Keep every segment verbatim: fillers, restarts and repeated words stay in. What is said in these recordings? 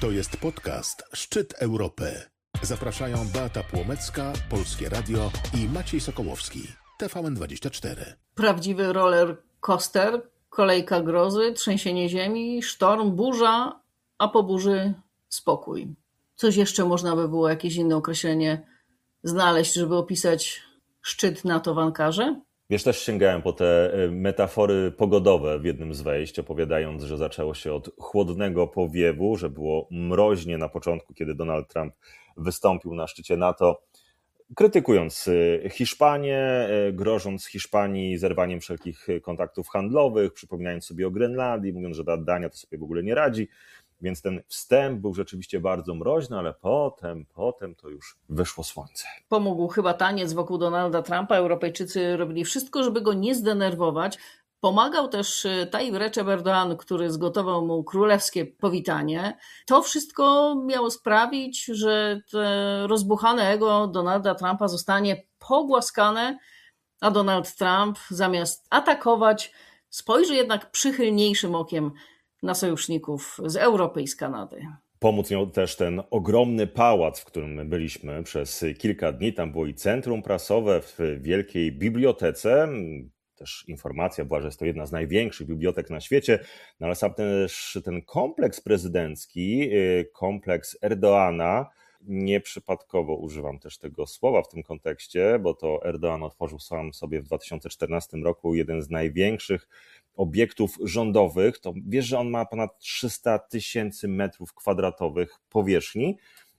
To jest podcast Szczyt Europy. Zapraszają Beata Płomecka, Polskie Radio i Maciej Sokołowski, T V N dwadzieścia cztery. Prawdziwy roller coaster, kolejka grozy, trzęsienie ziemi, sztorm, burza, a po burzy spokój. Coś jeszcze można by było, jakieś inne określenie znaleźć, żeby opisać szczyt NATO w Ankarze? Wiesz, też sięgałem po te metafory pogodowe w jednym z wejść, opowiadając, że zaczęło się od chłodnego powiewu, że było mroźnie na początku, kiedy Donald Trump wystąpił na szczycie NATO, krytykując Hiszpanię, grożąc Hiszpanii zerwaniem wszelkich kontaktów handlowych, przypominając sobie o Grenlandii, mówiąc, że Dania to sobie w ogóle nie radzi. Więc ten wstęp był rzeczywiście bardzo mroźny, ale potem, potem to już wyszło słońce. Pomógł chyba taniec wokół Donalda Trumpa. Europejczycy robili wszystko, żeby go nie zdenerwować. Pomagał też Tayyip Recep Erdoğan, który zgotował mu królewskie powitanie. To wszystko miało sprawić, że te rozbuchane ego Donalda Trumpa zostanie pogłaskane, a Donald Trump zamiast atakować spojrzy jednak przychylniejszym okiem na sojuszników z Europy i z Kanady. Pomóc miał też ten ogromny pałac, w którym my byliśmy przez kilka dni. Tam było i centrum prasowe w wielkiej bibliotece. Też informacja była, że jest to jedna z największych bibliotek na świecie, no ale sam też ten kompleks prezydencki, kompleks Erdoğana, nieprzypadkowo używam też tego słowa w tym kontekście, bo to Erdoğan otworzył sam sobie w dwa tysiące czternastym roku jeden z największych obiektów rządowych. To wiesz, że on ma ponad trzysta tysięcy metrów kwadratowych powierzchni.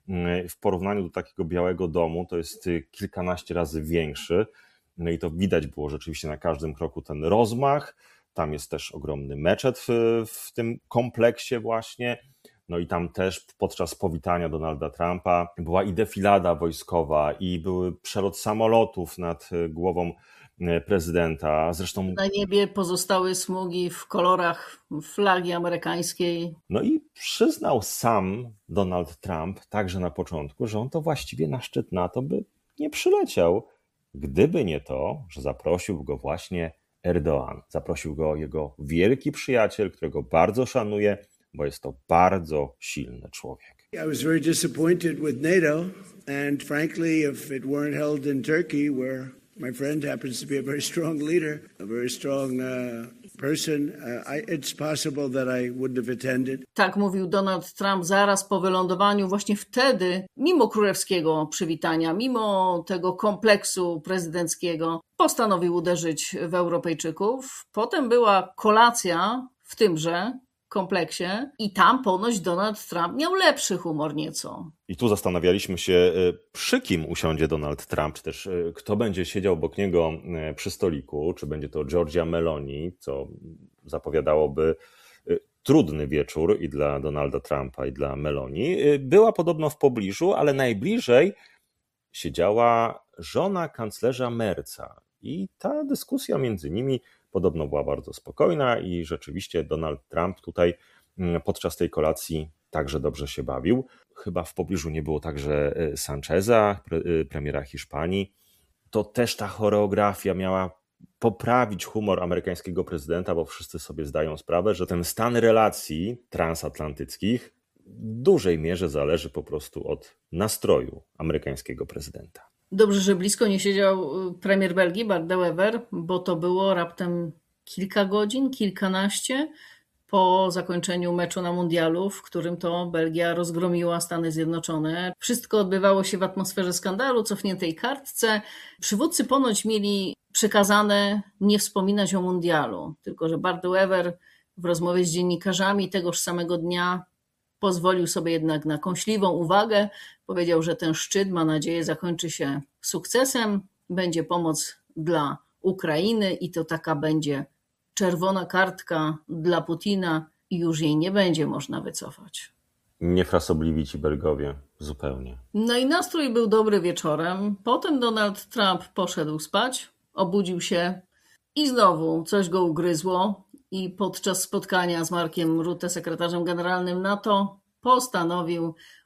W porównaniu do takiego Białego Domu to jest kilkanaście razy większy. No i to widać było rzeczywiście na każdym kroku ten rozmach. Tam jest też ogromny meczet w, w tym kompleksie właśnie. No i tam też podczas powitania Donalda Trumpa była i defilada wojskowa, i były przelot samolotów nad głową prezydenta. Zresztą na niebie pozostały smugi w kolorach flagi amerykańskiej. No i przyznał sam Donald Trump, także na początku, że on to właściwie na szczyt NATO by nie przyleciał, gdyby nie to, że zaprosił go właśnie Erdoğan. Zaprosił go jego wielki przyjaciel, którego bardzo szanuje, bo jest to bardzo silny człowiek. I was very disappointed with NATO, and frankly, if it weren't held in Turkey, where my friend happens to be a very strong leader, a very strong uh, person, uh, I, it's possible that I wouldn't have attended. Tak mówił Donald Trump zaraz po wylądowaniu. Właśnie wtedy, mimo królewskiego przywitania, mimo tego kompleksu prezydenckiego, postanowił uderzyć w Europejczyków. Potem była kolacja w tymże kompleksie i tam ponoć Donald Trump miał lepszy humor nieco. I tu zastanawialiśmy się, przy kim usiądzie Donald Trump, czy też kto będzie siedział obok niego przy stoliku, czy będzie to Giorgia Meloni, co zapowiadałoby trudny wieczór i dla Donalda Trumpa, i dla Meloni. Była podobno w pobliżu, ale najbliżej siedziała żona kanclerza Merza i ta dyskusja między nimi podobno była bardzo spokojna i rzeczywiście Donald Trump tutaj podczas tej kolacji także dobrze się bawił. Chyba w pobliżu nie było także Sancheza, premiera Hiszpanii. To też ta choreografia miała poprawić humor amerykańskiego prezydenta, bo wszyscy sobie zdają sprawę, że ten stan relacji transatlantyckich w dużej mierze zależy po prostu od nastroju amerykańskiego prezydenta. Dobrze, że blisko nie siedział premier Belgii, Bart De Wever, bo to było raptem kilka godzin, kilkanaście po zakończeniu meczu na mundialu, w którym to Belgia rozgromiła Stany Zjednoczone. Wszystko odbywało się w atmosferze skandalu, cofniętej kartce. Przywódcy ponoć mieli przekazane nie wspominać o mundialu, tylko że Bart De Wever w rozmowie z dziennikarzami tegoż samego dnia pozwolił sobie jednak na kąśliwą uwagę. Powiedział, że ten szczyt, ma nadzieję, zakończy się sukcesem. Będzie pomoc dla Ukrainy i to taka będzie czerwona kartka dla Putina i już jej nie będzie można wycofać. Niefrasobliwi ci Belgowie, zupełnie. No i nastrój był dobry wieczorem. Potem Donald Trump poszedł spać, obudził się i znowu coś go ugryzło. I podczas spotkania z Markiem Rutte, sekretarzem generalnym NATO, postanowił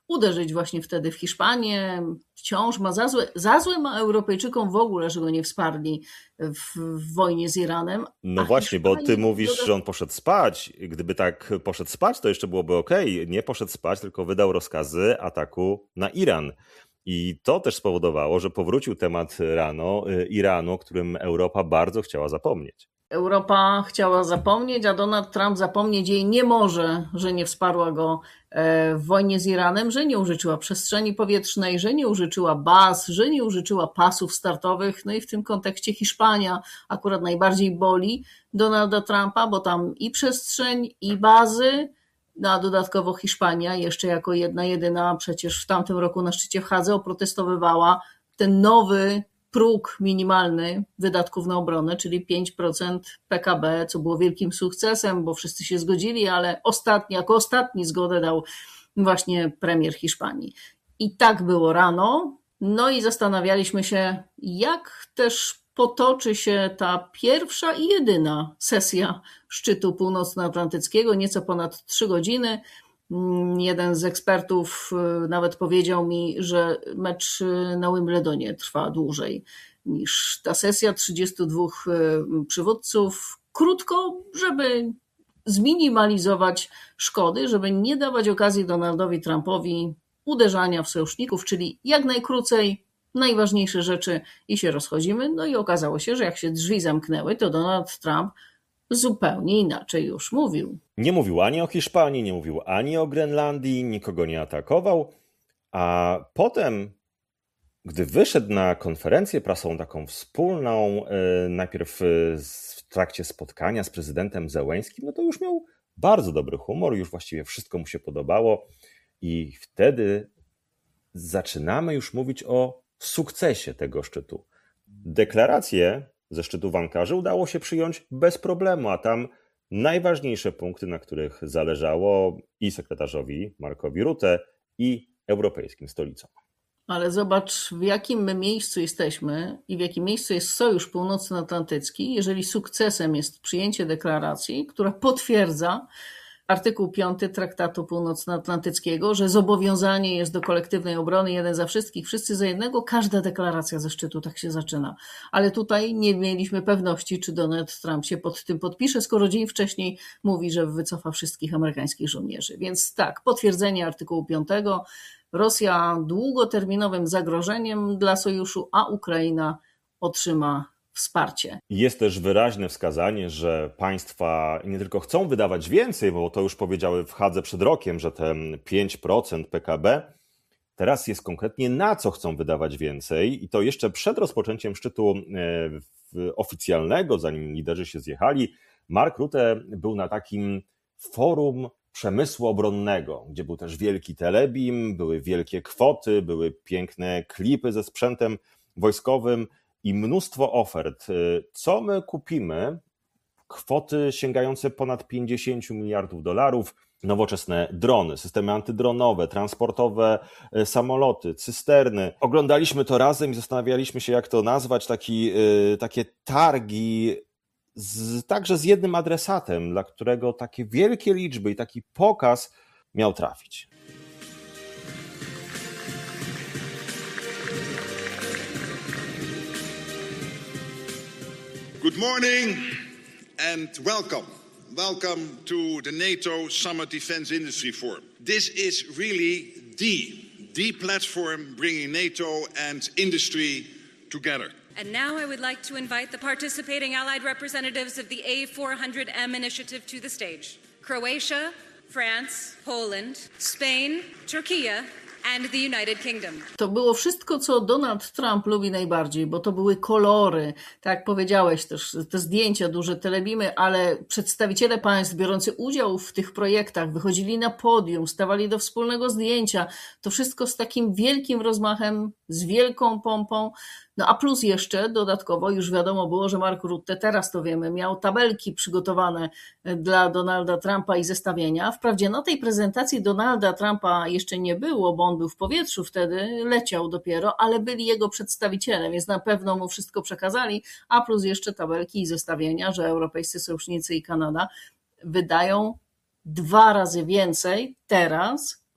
uderzyć właśnie wtedy w Hiszpanię. Wciąż ma za złe, za złe ma Europejczykom w ogóle, że go nie wsparli w, w wojnie z Iranem. No właśnie, bo ty mówisz, że on poszedł spać. Gdyby tak poszedł spać, to jeszcze byłoby okej. Nie poszedł spać, tylko wydał rozkazy ataku na Iran. I to też spowodowało, że powrócił temat rano Iranu, o którym Europa bardzo chciała zapomnieć. Europa chciała zapomnieć, a Donald Trump zapomnieć jej nie może, że nie wsparła go w wojnie z Iranem, że nie użyczyła przestrzeni powietrznej, że nie użyczyła baz, że nie użyczyła pasów startowych. No i w tym kontekście Hiszpania akurat najbardziej boli Donalda Trumpa, bo tam i przestrzeń, i bazy, no a dodatkowo Hiszpania jeszcze jako jedna jedyna przecież w tamtym roku na szczycie w Hadze oprotestowywała ten nowy próg minimalny wydatków na obronę, czyli pięć procent P K B, co było wielkim sukcesem, bo wszyscy się zgodzili, ale ostatni, jako ostatni zgodę dał właśnie premier Hiszpanii. I tak było rano, no i zastanawialiśmy się, jak też potoczy się ta pierwsza i jedyna sesja szczytu północnoatlantyckiego, nieco ponad trzy godziny. Jeden z ekspertów nawet powiedział mi, że mecz na Wimbledonie trwa dłużej niż ta sesja trzydziestu dwóch przywódców. Krótko, żeby zminimalizować szkody, żeby nie dawać okazji Donaldowi Trumpowi uderzania w sojuszników, czyli jak najkrócej, najważniejsze rzeczy i się rozchodzimy. No i okazało się, że jak się drzwi zamknęły, to Donald Trump zupełnie inaczej już mówił. Nie mówił ani o Hiszpanii, nie mówił ani o Grenlandii, nikogo nie atakował, a potem, gdy wyszedł na konferencję prasową taką wspólną, najpierw w trakcie spotkania z prezydentem Zełeńskim, no to już miał bardzo dobry humor, już właściwie wszystko mu się podobało i wtedy zaczynamy już mówić o sukcesie tego szczytu. Deklarację ze szczytu w Ankarze udało się przyjąć bez problemu, a tam najważniejsze punkty, na których zależało i sekretarzowi Markowi Rutte, i europejskim stolicom. Ale zobacz, w jakim my miejscu jesteśmy i w jakim miejscu jest Sojusz Północnoatlantycki, jeżeli sukcesem jest przyjęcie deklaracji, która potwierdza artykuł piąty Traktatu Północnoatlantyckiego, że zobowiązanie jest do kolektywnej obrony, jeden za wszystkich, wszyscy za jednego. Każda deklaracja ze szczytu tak się zaczyna. Ale tutaj nie mieliśmy pewności, czy Donald Trump się pod tym podpisze, skoro dzień wcześniej mówi, że wycofa wszystkich amerykańskich żołnierzy. Więc tak, potwierdzenie artykułu piątego. Rosja długoterminowym zagrożeniem dla sojuszu, a Ukraina otrzyma wsparcie. Jest też wyraźne wskazanie, że państwa nie tylko chcą wydawać więcej, bo to już powiedziały w Hadze przed rokiem, że ten pięć procent P K B, teraz jest konkretnie na co chcą wydawać więcej i to jeszcze przed rozpoczęciem szczytu oficjalnego, zanim liderzy się zjechali. Mark Rutte był na takim forum przemysłu obronnego, gdzie był też wielki telebim, były wielkie kwoty, były piękne klipy ze sprzętem wojskowym i mnóstwo ofert. Co my kupimy? Kwoty sięgające ponad pięćdziesiąt miliardów dolarów, nowoczesne drony, systemy antydronowe, transportowe samoloty, cysterny. Oglądaliśmy to razem i zastanawialiśmy się, jak to nazwać, taki, takie targi z, także z jednym adresatem, dla którego takie wielkie liczby i taki pokaz miał trafić. Good morning and welcome. Welcome to the NATO Summit Defense Industry Forum. This is really the, the platform bringing NATO and industry together. And now I would like to invite the participating allied representatives of the A four hundred M initiative to the stage. Croatia, France, Poland, Spain, Turkey, and the United Kingdom. To było wszystko, co Donald Trump lubi najbardziej, bo to były kolory, tak jak powiedziałeś też, te zdjęcia, duże telebimy, ale przedstawiciele państw biorący udział w tych projektach wychodzili na podium, stawali do wspólnego zdjęcia. To wszystko z takim wielkim rozmachem, z wielką pompą. No a plus jeszcze dodatkowo już wiadomo było, że Mark Rutte, teraz to wiemy, miał tabelki przygotowane dla Donalda Trumpa i zestawienia. Wprawdzie na tej prezentacji Donalda Trumpa jeszcze nie było, bo on był w powietrzu wtedy, leciał dopiero, ale byli jego przedstawiciele, więc na pewno mu wszystko przekazali, a plus jeszcze tabelki i zestawienia, że europejscy sojusznicy i Kanada wydają dwa razy więcej teraz w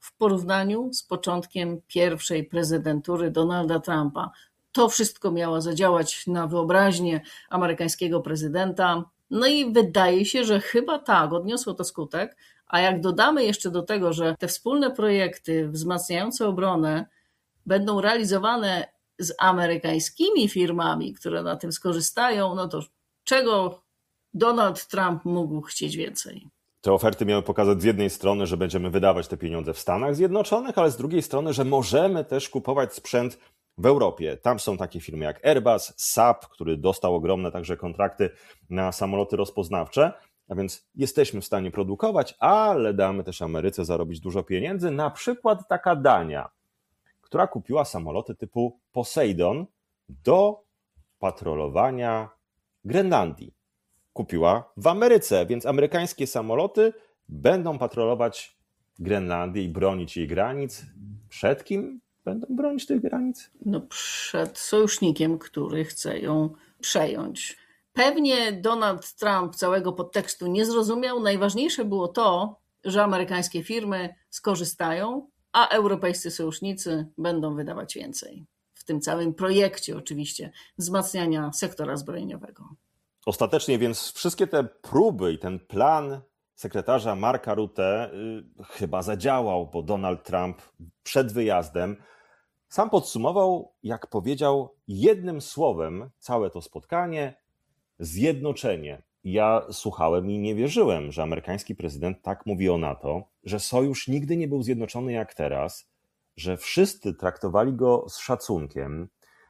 w porównaniu z początkiem pierwszej prezydentury Donalda Trumpa. To wszystko miało zadziałać na wyobraźnię amerykańskiego prezydenta. No i wydaje się, że chyba tak, odniosło to skutek. A jak dodamy jeszcze do tego, że te wspólne projekty wzmacniające obronę będą realizowane z amerykańskimi firmami, które na tym skorzystają, no to czego Donald Trump mógł chcieć więcej? Te oferty miały pokazać z jednej strony, że będziemy wydawać te pieniądze w Stanach Zjednoczonych, ale z drugiej strony, że możemy też kupować sprzęt w Europie. Tam są takie firmy jak Airbus, Saab, który dostał ogromne także kontrakty na samoloty rozpoznawcze, a więc jesteśmy w stanie produkować, ale damy też Ameryce zarobić dużo pieniędzy. Na przykład taka Dania, która kupiła samoloty typu Poseidon do patrolowania Grenlandii. Kupiła w Ameryce, więc amerykańskie samoloty będą patrolować Grenlandię i bronić jej granic. Przed kim będą bronić tych granic? No przed sojusznikiem, który chce ją przejąć. Pewnie Donald Trump całego podtekstu nie zrozumiał. Najważniejsze było to, że amerykańskie firmy skorzystają, a europejscy sojusznicy będą wydawać więcej. W tym całym projekcie oczywiście wzmacniania sektora zbrojeniowego. Ostatecznie więc wszystkie te próby i ten plan sekretarza Marka Rutte y, chyba zadziałał, bo Donald Trump przed wyjazdem sam podsumował, jak powiedział, jednym słowem całe to spotkanie: zjednoczenie. Ja słuchałem i nie wierzyłem, że amerykański prezydent tak mówi o NATO, że sojusz nigdy nie był zjednoczony jak teraz, że wszyscy traktowali go z szacunkiem,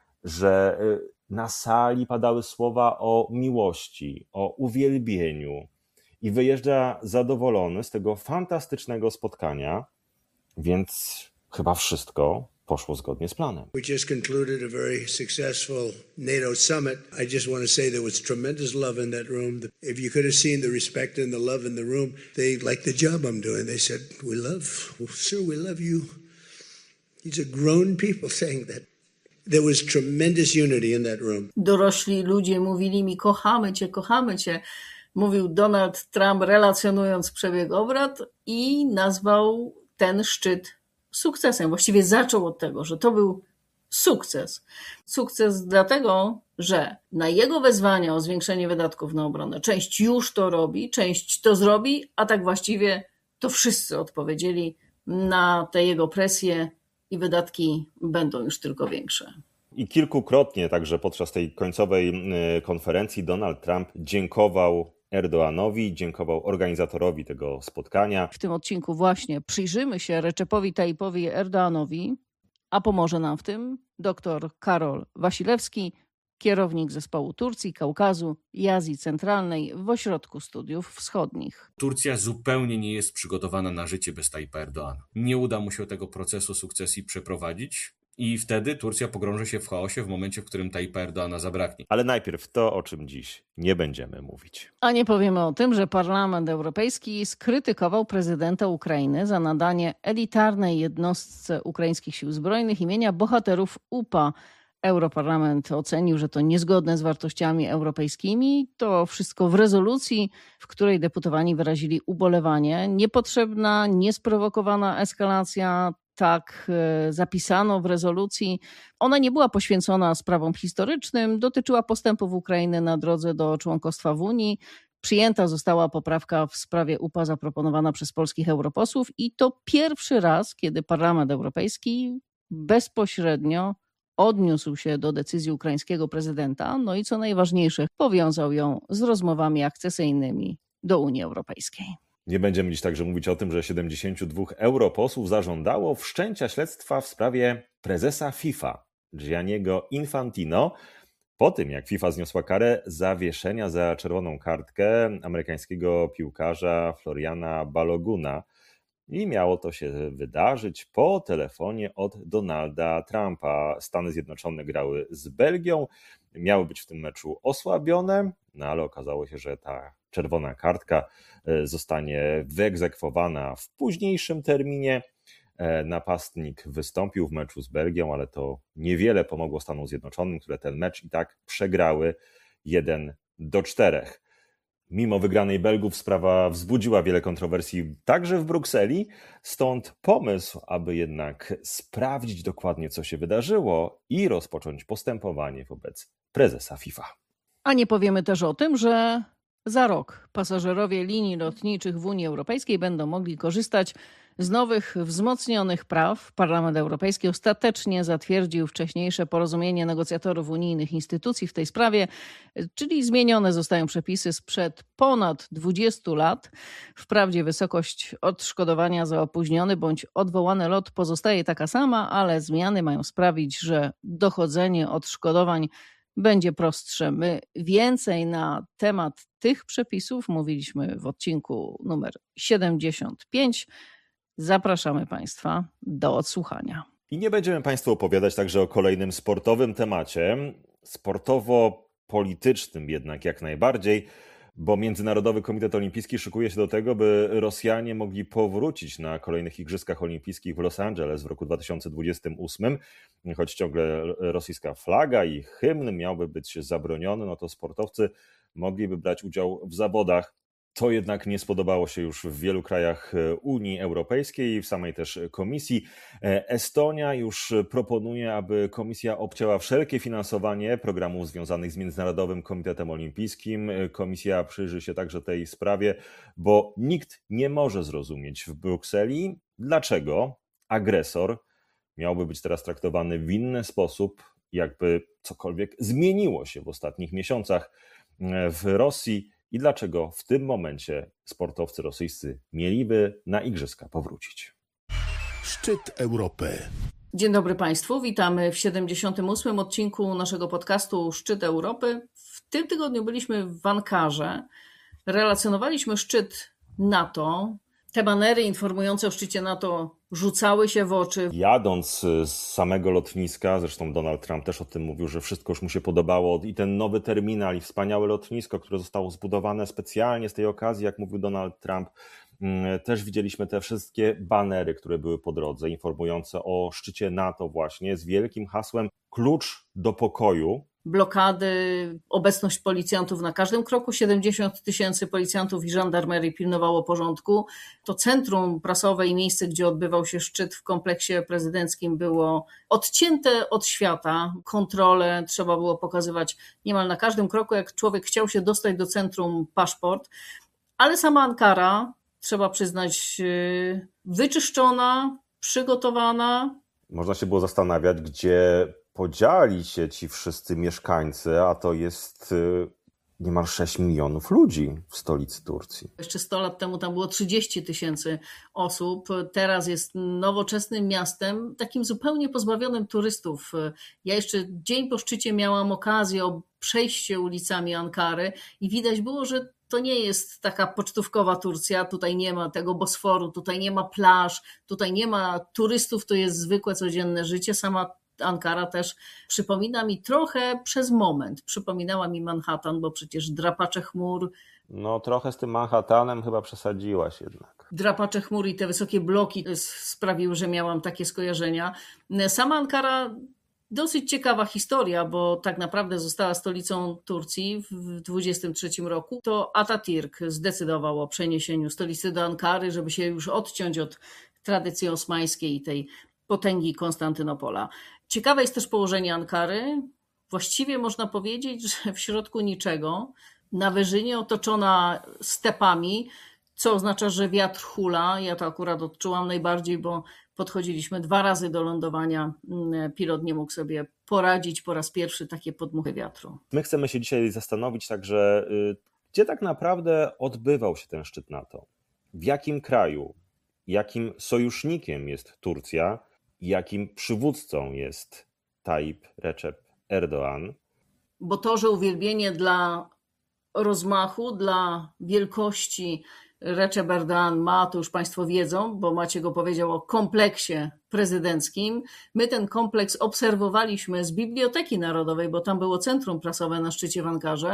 że na sali padały słowa o miłości, o uwielbieniu i wyjeżdża zadowolony z tego fantastycznego spotkania, więc chyba wszystko poszło zgodnie z planem. We just concluded a very successful NATO summit. I just want to say there was tremendous love in that room. If you could have seen the respect and the love in the room, they liked the job I'm doing. They said, we love, sir, we love you. These are grown people saying that. There was tremendous unity in that room. Dorośli ludzie mówili mi: kochamy cię, kochamy cię. Mówił Donald Trump, relacjonując przebieg obrad, i nazwał ten szczyt sukcesem. Właściwie zaczął od tego, że to był sukces. Sukces dlatego, że na jego wezwania o zwiększenie wydatków na obronę część już to robi, część to zrobi, a tak właściwie to wszyscy odpowiedzieli na te jego presje i wydatki będą już tylko większe. I kilkukrotnie także podczas tej końcowej konferencji Donald Trump dziękował Erdoğanowi, dziękował organizatorowi tego spotkania. W tym odcinku właśnie przyjrzymy się Recepowi Tayyipowi Erdoğanowi, a pomoże nam w tym dr Karol Wasilewski, kierownik zespołu Turcji, Kaukazu i Azji Centralnej w Ośrodku Studiów Wschodnich. Turcja zupełnie nie jest przygotowana na życie bez Tayyipa Erdoğana. Nie uda mu się tego procesu sukcesji przeprowadzić i wtedy Turcja pogrąży się w chaosie w momencie, w którym Tayyipa Erdoğana zabraknie. Ale najpierw to, o czym dziś nie będziemy mówić. A nie powiemy o tym, że Parlament Europejski skrytykował prezydenta Ukrainy za nadanie elitarnej jednostce ukraińskich sił zbrojnych imienia bohaterów U P A. Europarlament ocenił, że to niezgodne z wartościami europejskimi. To wszystko w rezolucji, w której deputowani wyrazili ubolewanie. Niepotrzebna, niesprowokowana eskalacja, tak zapisano w rezolucji. Ona nie była poświęcona sprawom historycznym, dotyczyła postępów Ukrainy na drodze do członkostwa w Unii. Przyjęta została poprawka w sprawie U P A zaproponowana przez polskich europosłów i to pierwszy raz, kiedy Parlament Europejski bezpośrednio odniósł się do decyzji ukraińskiego prezydenta, no i co najważniejsze, powiązał ją z rozmowami akcesyjnymi do Unii Europejskiej. Nie będziemy dziś także mówić o tym, że siedemdziesięciu dwóch europosłów zażądało wszczęcia śledztwa w sprawie prezesa FIFA, Gianniego Infantino, po tym jak FIFA zniosła karę zawieszenia za czerwoną kartkę amerykańskiego piłkarza Floriana Baloguna. I miało to się wydarzyć po telefonie od Donalda Trumpa. Stany Zjednoczone grały z Belgią, miały być w tym meczu osłabione, no ale okazało się, że ta czerwona kartka zostanie wyegzekwowana w późniejszym terminie. Napastnik wystąpił w meczu z Belgią, ale to niewiele pomogło Stanom Zjednoczonym, które ten mecz i tak przegrały jeden do czterech. Mimo wygranej Belgów sprawa wzbudziła wiele kontrowersji także w Brukseli, stąd pomysł, aby jednak sprawdzić dokładnie, co się wydarzyło i rozpocząć postępowanie wobec prezesa FIFA. A nie powiemy też o tym, że za rok pasażerowie linii lotniczych w Unii Europejskiej będą mogli korzystać z nowych, wzmocnionych praw. Parlament Europejski ostatecznie zatwierdził wcześniejsze porozumienie negocjatorów unijnych instytucji w tej sprawie, czyli zmienione zostają przepisy sprzed ponad dwudziestu lat. Wprawdzie wysokość odszkodowania za opóźniony bądź odwołany lot pozostaje taka sama, ale zmiany mają sprawić, że dochodzenie odszkodowań będzie prostsze. My więcej na temat tych przepisów mówiliśmy w odcinku numer siedemdziesiąt pięć. Zapraszamy Państwa do odsłuchania. I nie będziemy Państwu opowiadać także o kolejnym sportowym temacie, sportowo-politycznym jednak jak najbardziej, bo Międzynarodowy Komitet Olimpijski szykuje się do tego, by Rosjanie mogli powrócić na kolejnych Igrzyskach Olimpijskich w Los Angeles w roku dwa tysiące dwudziestym ósmym. Choć ciągle rosyjska flaga i hymn miałby być zabroniony, no to sportowcy mogliby brać udział w zawodach. To jednak nie spodobało się już w wielu krajach Unii Europejskiej i w samej też komisji. Estonia już proponuje, aby komisja obcięła wszelkie finansowanie programów związanych z Międzynarodowym Komitetem Olimpijskim. Komisja przyjrzy się także tej sprawie, bo nikt nie może zrozumieć w Brukseli, dlaczego agresor miałby być teraz traktowany w inny sposób, jakby cokolwiek zmieniło się w ostatnich miesiącach w Rosji. I dlaczego w tym momencie sportowcy rosyjscy mieliby na Igrzyska powrócić? Szczyt Europy. Dzień dobry Państwu, witamy w siedemdziesiątym ósmym odcinku naszego podcastu Szczyt Europy. W tym tygodniu byliśmy w Ankarze, relacjonowaliśmy szczyt NATO. Te banery informujące o szczycie NATO rzucały się w oczy. Jadąc z samego lotniska, zresztą Donald Trump też o tym mówił, że wszystko już mu się podobało i ten nowy terminal i wspaniałe lotnisko, które zostało zbudowane specjalnie z tej okazji, jak mówił Donald Trump, też widzieliśmy te wszystkie banery, które były po drodze, informujące o szczycie NATO właśnie z wielkim hasłem klucz do pokoju. Blokady, obecność policjantów na każdym kroku, siedemdziesiąt tysięcy policjantów i żandarmerii pilnowało porządku. To centrum prasowe i miejsce, gdzie odbywał się szczyt w kompleksie prezydenckim było odcięte od świata. Kontrole trzeba było pokazywać niemal na każdym kroku, jak człowiek chciał się dostać do centrum, paszport. Ale sama Ankara, trzeba przyznać, wyczyszczona, przygotowana. Można się było zastanawiać, gdzie podzieli się ci wszyscy mieszkańcy, a to jest niemal sześć milionów ludzi w stolicy Turcji. Jeszcze sto lat temu tam było trzydzieści tysięcy osób. Teraz jest nowoczesnym miastem, takim zupełnie pozbawionym turystów. Ja jeszcze dzień po szczycie miałam okazję o przejście ulicami Ankary i widać było, że to nie jest taka pocztówkowa Turcja, tutaj nie ma tego Bosforu, tutaj nie ma plaż, tutaj nie ma turystów, to jest zwykłe, codzienne życie. Sama Ankara też przypomina mi trochę przez moment, przypominała mi Manhattan, bo przecież drapacze chmur. No trochę z tym Manhattanem chyba przesadziłaś jednak. Drapacze chmur i te wysokie bloki sprawiły, że miałam takie skojarzenia. Sama Ankara, dosyć ciekawa historia, bo tak naprawdę została stolicą Turcji w dwudziestym trzecim roku. To Atatürk zdecydował o przeniesieniu stolicy do Ankary, żeby się już odciąć od tradycji osmańskiej i tej potęgi Konstantynopola. Ciekawe jest też położenie Ankary. Właściwie można powiedzieć, że w środku niczego, na wyżynie otoczona stepami, co oznacza, że wiatr hula. Ja to akurat odczułam najbardziej, bo podchodziliśmy dwa razy do lądowania. Pilot nie mógł sobie poradzić po raz pierwszy takie podmuchy wiatru. My chcemy się dzisiaj zastanowić także, gdzie tak naprawdę odbywał się ten szczyt NATO. W jakim kraju, jakim sojusznikiem jest Turcja, jakim przywódcą jest Tayyip Recep Erdoğan. Bo to, że uwielbienie dla rozmachu, dla wielkości Recep Erdoğan ma, to już Państwo wiedzą, bo Maciek powiedział o kompleksie prezydenckim. My ten kompleks obserwowaliśmy z Biblioteki Narodowej, bo tam było centrum prasowe na szczycie w Ankarze.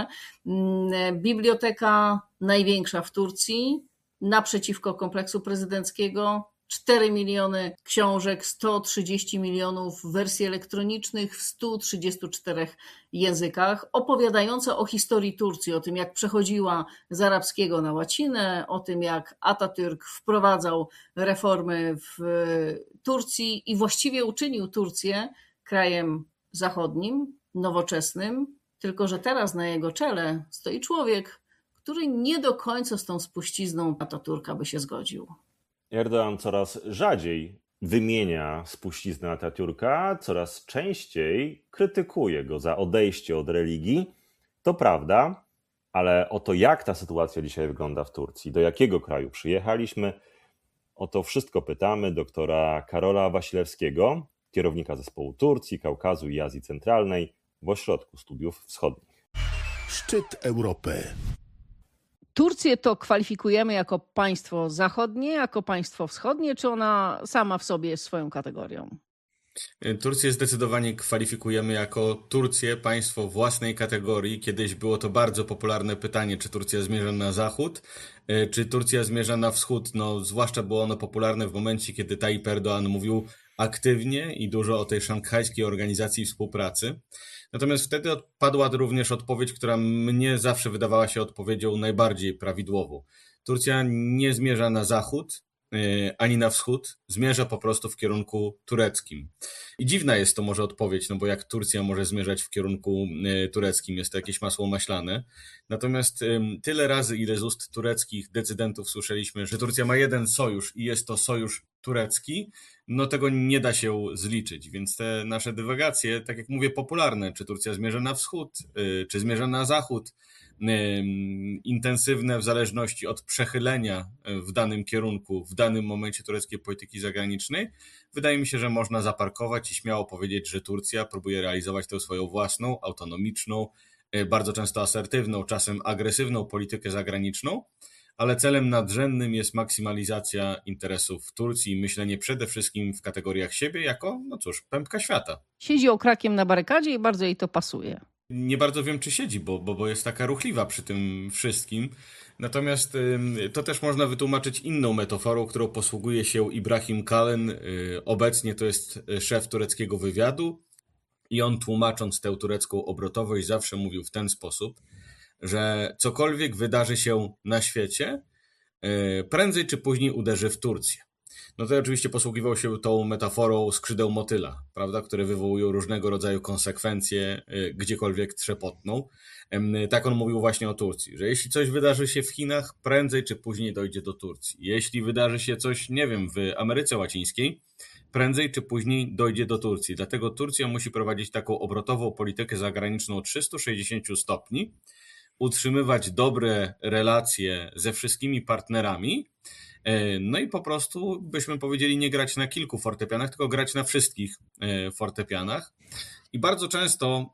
Biblioteka największa w Turcji, naprzeciwko kompleksu prezydenckiego, cztery miliony książek, sto trzydzieści milionów wersji elektronicznych w stu trzydziestu czterech językach, opowiadające o historii Turcji, o tym jak przechodziła z arabskiego na łacinę, o tym jak Atatürk wprowadzał reformy w Turcji i właściwie uczynił Turcję krajem zachodnim, nowoczesnym, tylko że teraz na jego czele stoi człowiek, który nie do końca z tą spuścizną Atatürka by się zgodził. Erdoğan coraz rzadziej wymienia spuściznę Atatürka, coraz częściej krytykuje go za odejście od religii. To prawda, ale o to, jak ta sytuacja dzisiaj wygląda w Turcji, do jakiego kraju przyjechaliśmy, o to wszystko pytamy doktora Karola Wasilewskiego, kierownika zespołu Turcji, Kaukazu i Azji Centralnej w Ośrodku Studiów Wschodnich. Szczyt Europy. Turcję to kwalifikujemy jako państwo zachodnie, jako państwo wschodnie, czy ona sama w sobie jest swoją kategorią? Turcję zdecydowanie kwalifikujemy jako Turcję, państwo własnej kategorii. Kiedyś było to bardzo popularne pytanie, czy Turcja zmierza na zachód, czy Turcja zmierza na wschód. No, zwłaszcza było ono popularne w momencie, kiedy Tayyip Erdoğan mówił aktywnie i dużo o tej szanghajskiej organizacji współpracy. Natomiast wtedy padła również odpowiedź, która mnie zawsze wydawała się odpowiedzią najbardziej prawidłową. Turcja nie zmierza na zachód ani na wschód, zmierza po prostu w kierunku tureckim. I dziwna jest to może odpowiedź, no bo jak Turcja może zmierzać w kierunku tureckim, jest to jakieś masło maślane. Natomiast tyle razy, ile z ust tureckich decydentów słyszeliśmy, że Turcja ma jeden sojusz i jest to sojusz turecki, no tego nie da się zliczyć, więc te nasze dywagacje, tak jak mówię, popularne, czy Turcja zmierza na wschód, czy zmierza na zachód, intensywne w zależności od przechylenia w danym kierunku, w danym momencie tureckiej polityki zagranicznej, wydaje mi się, że można zaparkować i śmiało powiedzieć, że Turcja próbuje realizować tę swoją własną, autonomiczną, bardzo często asertywną, czasem agresywną politykę zagraniczną, ale celem nadrzędnym jest maksymalizacja interesów Turcji i myślenie przede wszystkim w kategoriach siebie jako, no cóż, pępka świata. Siedzi okrakiem na barykadzie i bardzo jej to pasuje. Nie bardzo wiem, czy siedzi, bo, bo, bo jest taka ruchliwa przy tym wszystkim. Natomiast y, to też można wytłumaczyć inną metaforą, którą posługuje się Ibrahim Kalin. Y, obecnie to jest szef tureckiego wywiadu i on, tłumacząc tę turecką obrotowość, zawsze mówił w ten sposób, że cokolwiek wydarzy się na świecie, y, prędzej czy później uderzy w Turcję. No to oczywiście posługiwał się tą metaforą skrzydeł motyla, prawda, które wywołują różnego rodzaju konsekwencje, gdziekolwiek trzepotną. Tak on mówił właśnie o Turcji, że jeśli coś wydarzy się w Chinach, prędzej czy później dojdzie do Turcji. Jeśli wydarzy się coś, nie wiem, w Ameryce Łacińskiej, prędzej czy później dojdzie do Turcji. Dlatego Turcja musi prowadzić taką obrotową politykę zagraniczną o trzystu sześćdziesięciu stopni, utrzymywać dobre relacje ze wszystkimi partnerami, no i po prostu, byśmy powiedzieli, nie grać na kilku fortepianach, tylko grać na wszystkich fortepianach. I bardzo często,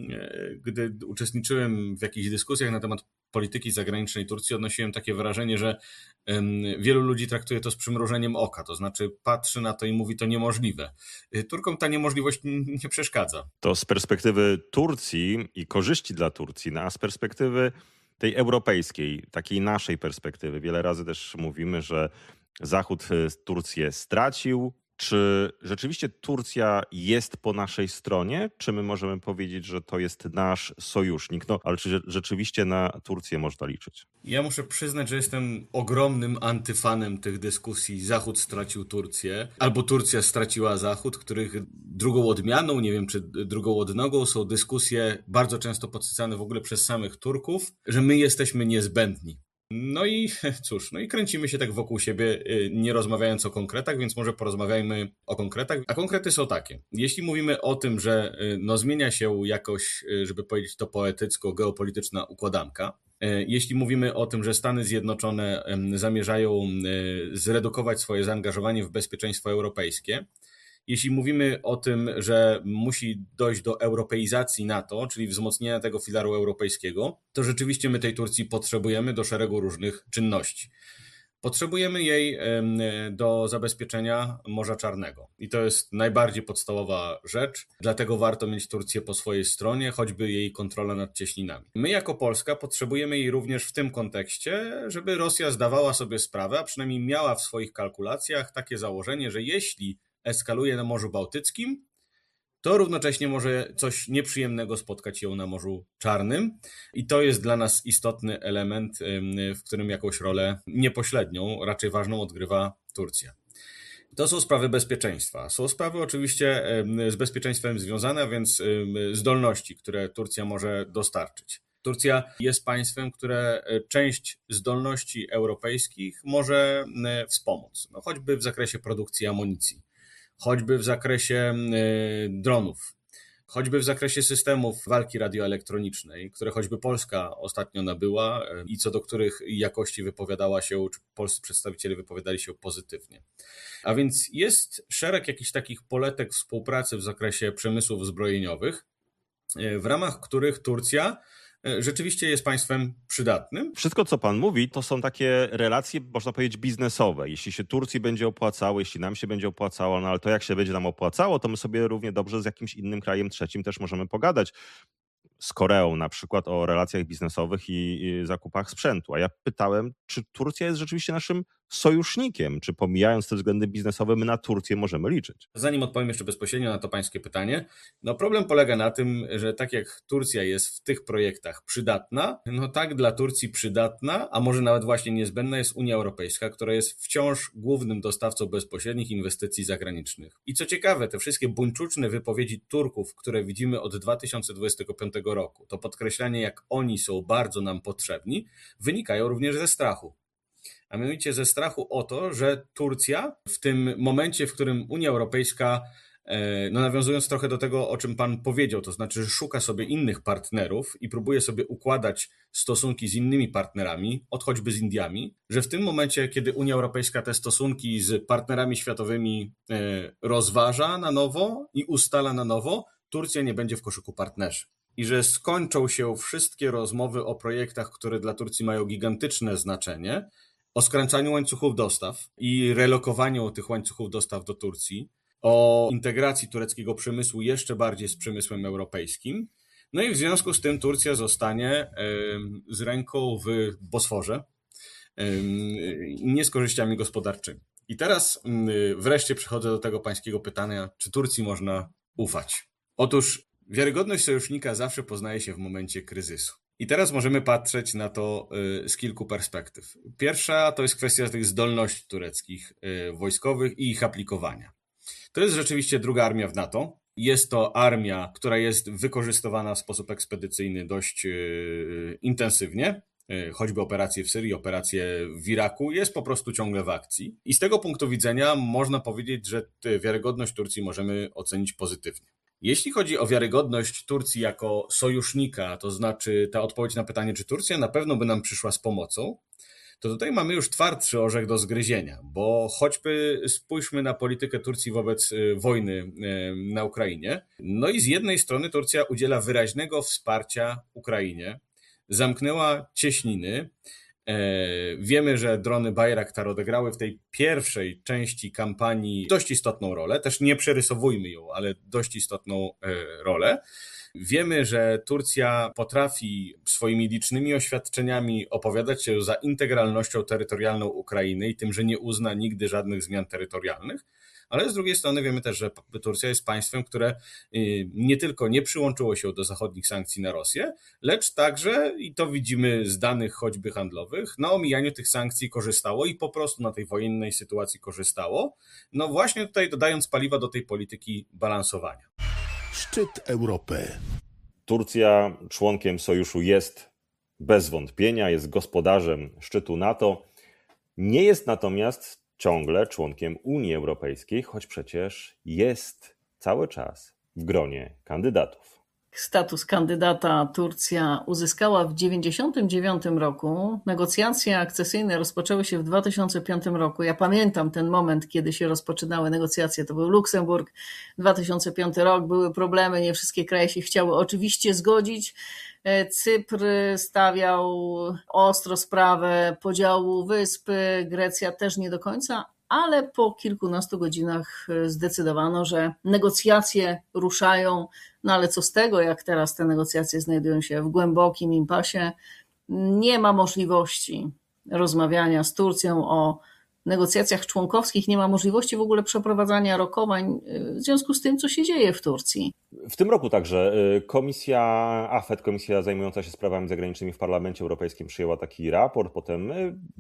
gdy uczestniczyłem w jakichś dyskusjach na temat polityki zagranicznej Turcji, odnosiłem takie wrażenie, że wielu ludzi traktuje to z przymrużeniem oka, to znaczy patrzy na to i mówi, to niemożliwe. Turkom ta niemożliwość nie przeszkadza. To z perspektywy Turcji i korzyści dla Turcji, no a z perspektywy tej europejskiej, takiej naszej perspektywy. Wiele razy też mówimy, że Zachód Turcję stracił. Czy rzeczywiście Turcja jest po naszej stronie? Czy my możemy powiedzieć, że to jest nasz sojusznik? No, ale czy rzeczywiście na Turcję można liczyć? Ja muszę przyznać, że jestem ogromnym antyfanem tych dyskusji Zachód stracił Turcję, albo Turcja straciła Zachód, których drugą odmianą, nie wiem czy drugą odnogą są dyskusje bardzo często podsycane w ogóle przez samych Turków, że my jesteśmy niezbędni. No i cóż, no i kręcimy się tak wokół siebie, nie rozmawiając o konkretach, więc może porozmawiajmy o konkretach. A konkrety są takie. Jeśli mówimy o tym, że no zmienia się jakoś, żeby powiedzieć to poetycko, geopolityczna układanka, jeśli mówimy o tym, że Stany Zjednoczone zamierzają zredukować swoje zaangażowanie w bezpieczeństwo europejskie, jeśli mówimy o tym, że musi dojść do europeizacji NATO, czyli wzmocnienia tego filaru europejskiego, to rzeczywiście my tej Turcji potrzebujemy do szeregu różnych czynności. Potrzebujemy jej do zabezpieczenia Morza Czarnego i to jest najbardziej podstawowa rzecz, dlatego warto mieć Turcję po swojej stronie, choćby jej kontrola nad cieśninami. My jako Polska potrzebujemy jej również w tym kontekście, żeby Rosja zdawała sobie sprawę, a przynajmniej miała w swoich kalkulacjach takie założenie, że jeśli eskaluje na Morzu Bałtyckim, to równocześnie może coś nieprzyjemnego spotkać ją na Morzu Czarnym i to jest dla nas istotny element, w którym jakąś rolę niepośrednią, raczej ważną odgrywa Turcja. To są sprawy bezpieczeństwa. Są sprawy oczywiście z bezpieczeństwem związane, a więc zdolności, które Turcja może dostarczyć. Turcja jest państwem, które część zdolności europejskich może wspomóc, no choćby w zakresie produkcji amunicji, choćby w zakresie dronów, choćby w zakresie systemów walki radioelektronicznej, które choćby Polska ostatnio nabyła i co do których jakości wypowiadała się, czy polscy przedstawiciele wypowiadali się pozytywnie. A więc jest szereg jakichś takich poletek współpracy w zakresie przemysłów zbrojeniowych, w ramach których Turcja rzeczywiście jest państwem przydatnym. Wszystko, co pan mówi, to są takie relacje, można powiedzieć, biznesowe. Jeśli się Turcji będzie opłacało, jeśli nam się będzie opłacało, no ale to jak się będzie nam opłacało, to my sobie równie dobrze z jakimś innym krajem trzecim też możemy pogadać. Z Koreą na przykład o relacjach biznesowych i, i zakupach sprzętu. A ja pytałem, czy Turcja jest rzeczywiście naszym sojusznikiem, czy pomijając te względy biznesowe, my na Turcję możemy liczyć? Zanim odpowiem jeszcze bezpośrednio na to pańskie pytanie, no problem polega na tym, że tak jak Turcja jest w tych projektach przydatna, no tak dla Turcji przydatna, a może nawet właśnie niezbędna jest Unia Europejska, która jest wciąż głównym dostawcą bezpośrednich inwestycji zagranicznych. I co ciekawe, te wszystkie buńczuczne wypowiedzi Turków, które widzimy od dwa tysiące dwudziestego piątego roku, to podkreślanie, jak oni są bardzo nam potrzebni, wynikają również ze strachu. A mianowicie ze strachu o to, że Turcja w tym momencie, w którym Unia Europejska, no nawiązując trochę do tego, o czym pan powiedział, to znaczy, że szuka sobie innych partnerów i próbuje sobie układać stosunki z innymi partnerami, od choćby z Indiami, że w tym momencie, kiedy Unia Europejska te stosunki z partnerami światowymi rozważa na nowo i ustala na nowo, Turcja nie będzie w koszyku partnerzy. I że skończą się wszystkie rozmowy o projektach, które dla Turcji mają gigantyczne znaczenie, o skręcaniu łańcuchów dostaw i relokowaniu tych łańcuchów dostaw do Turcji, o integracji tureckiego przemysłu jeszcze bardziej z przemysłem europejskim. No i w związku z tym Turcja zostanie z ręką w Bosforze i nie z korzyściami gospodarczymi. I teraz wreszcie przechodzę do tego pańskiego pytania, czy Turcji można ufać? Otóż wiarygodność sojusznika zawsze poznaje się w momencie kryzysu. I teraz możemy patrzeć na to z kilku perspektyw. Pierwsza to jest kwestia tych zdolności tureckich wojskowych i ich aplikowania. To jest rzeczywiście druga armia w NATO. Jest to armia, która jest wykorzystywana w sposób ekspedycyjny dość intensywnie. Choćby operacje w Syrii, operacje w Iraku, jest po prostu ciągle w akcji. I z tego punktu widzenia można powiedzieć, że wiarygodność Turcji możemy ocenić pozytywnie. Jeśli chodzi o wiarygodność Turcji jako sojusznika, to znaczy ta odpowiedź na pytanie, czy Turcja na pewno by nam przyszła z pomocą, to tutaj mamy już twardszy orzech do zgryzienia, bo choćby spójrzmy na politykę Turcji wobec wojny na Ukrainie. No i z jednej strony Turcja udziela wyraźnego wsparcia Ukrainie, zamknęła cieśniny. Wiemy, że drony Bayraktar odegrały w tej pierwszej części kampanii dość istotną rolę, też nie przerysowujmy ją, ale dość istotną rolę. Wiemy, że Turcja potrafi swoimi licznymi oświadczeniami opowiadać się za integralnością terytorialną Ukrainy i tym, że nie uzna nigdy żadnych zmian terytorialnych, ale z drugiej strony wiemy też, że Turcja jest państwem, które nie tylko nie przyłączyło się do zachodnich sankcji na Rosję, lecz także, i to widzimy z danych choćby handlowych, na omijaniu tych sankcji korzystało i po prostu na tej wojennej sytuacji korzystało, no właśnie tutaj dodając paliwa do tej polityki balansowania. Szczyt Europy. Turcja członkiem sojuszu jest bez wątpienia, jest gospodarzem szczytu NATO, nie jest natomiast ciągle członkiem Unii Europejskiej, choć przecież jest cały czas w gronie kandydatów. Status kandydata Turcja uzyskała w dziewięćdziesiątym dziewiątym roku. Negocjacje akcesyjne rozpoczęły się w dwa tysiące piątym roku. Ja pamiętam ten moment, kiedy się rozpoczynały negocjacje. To był Luksemburg, dwa tysiące piąty rok, były problemy, nie wszystkie kraje się chciały oczywiście zgodzić. Cypr stawiał ostro sprawę podziału wyspy, Grecja też nie do końca, ale po kilkunastu godzinach zdecydowano, że negocjacje ruszają, no ale co z tego, jak teraz te negocjacje znajdują się w głębokim impasie, nie ma możliwości rozmawiania z Turcją o negocjacjach członkowskich, nie ma możliwości w ogóle przeprowadzania rokowań w związku z tym, co się dzieje w Turcji. W tym roku także komisja A F E T, komisja zajmująca się sprawami zagranicznymi w Parlamencie Europejskim, przyjęła taki raport. Potem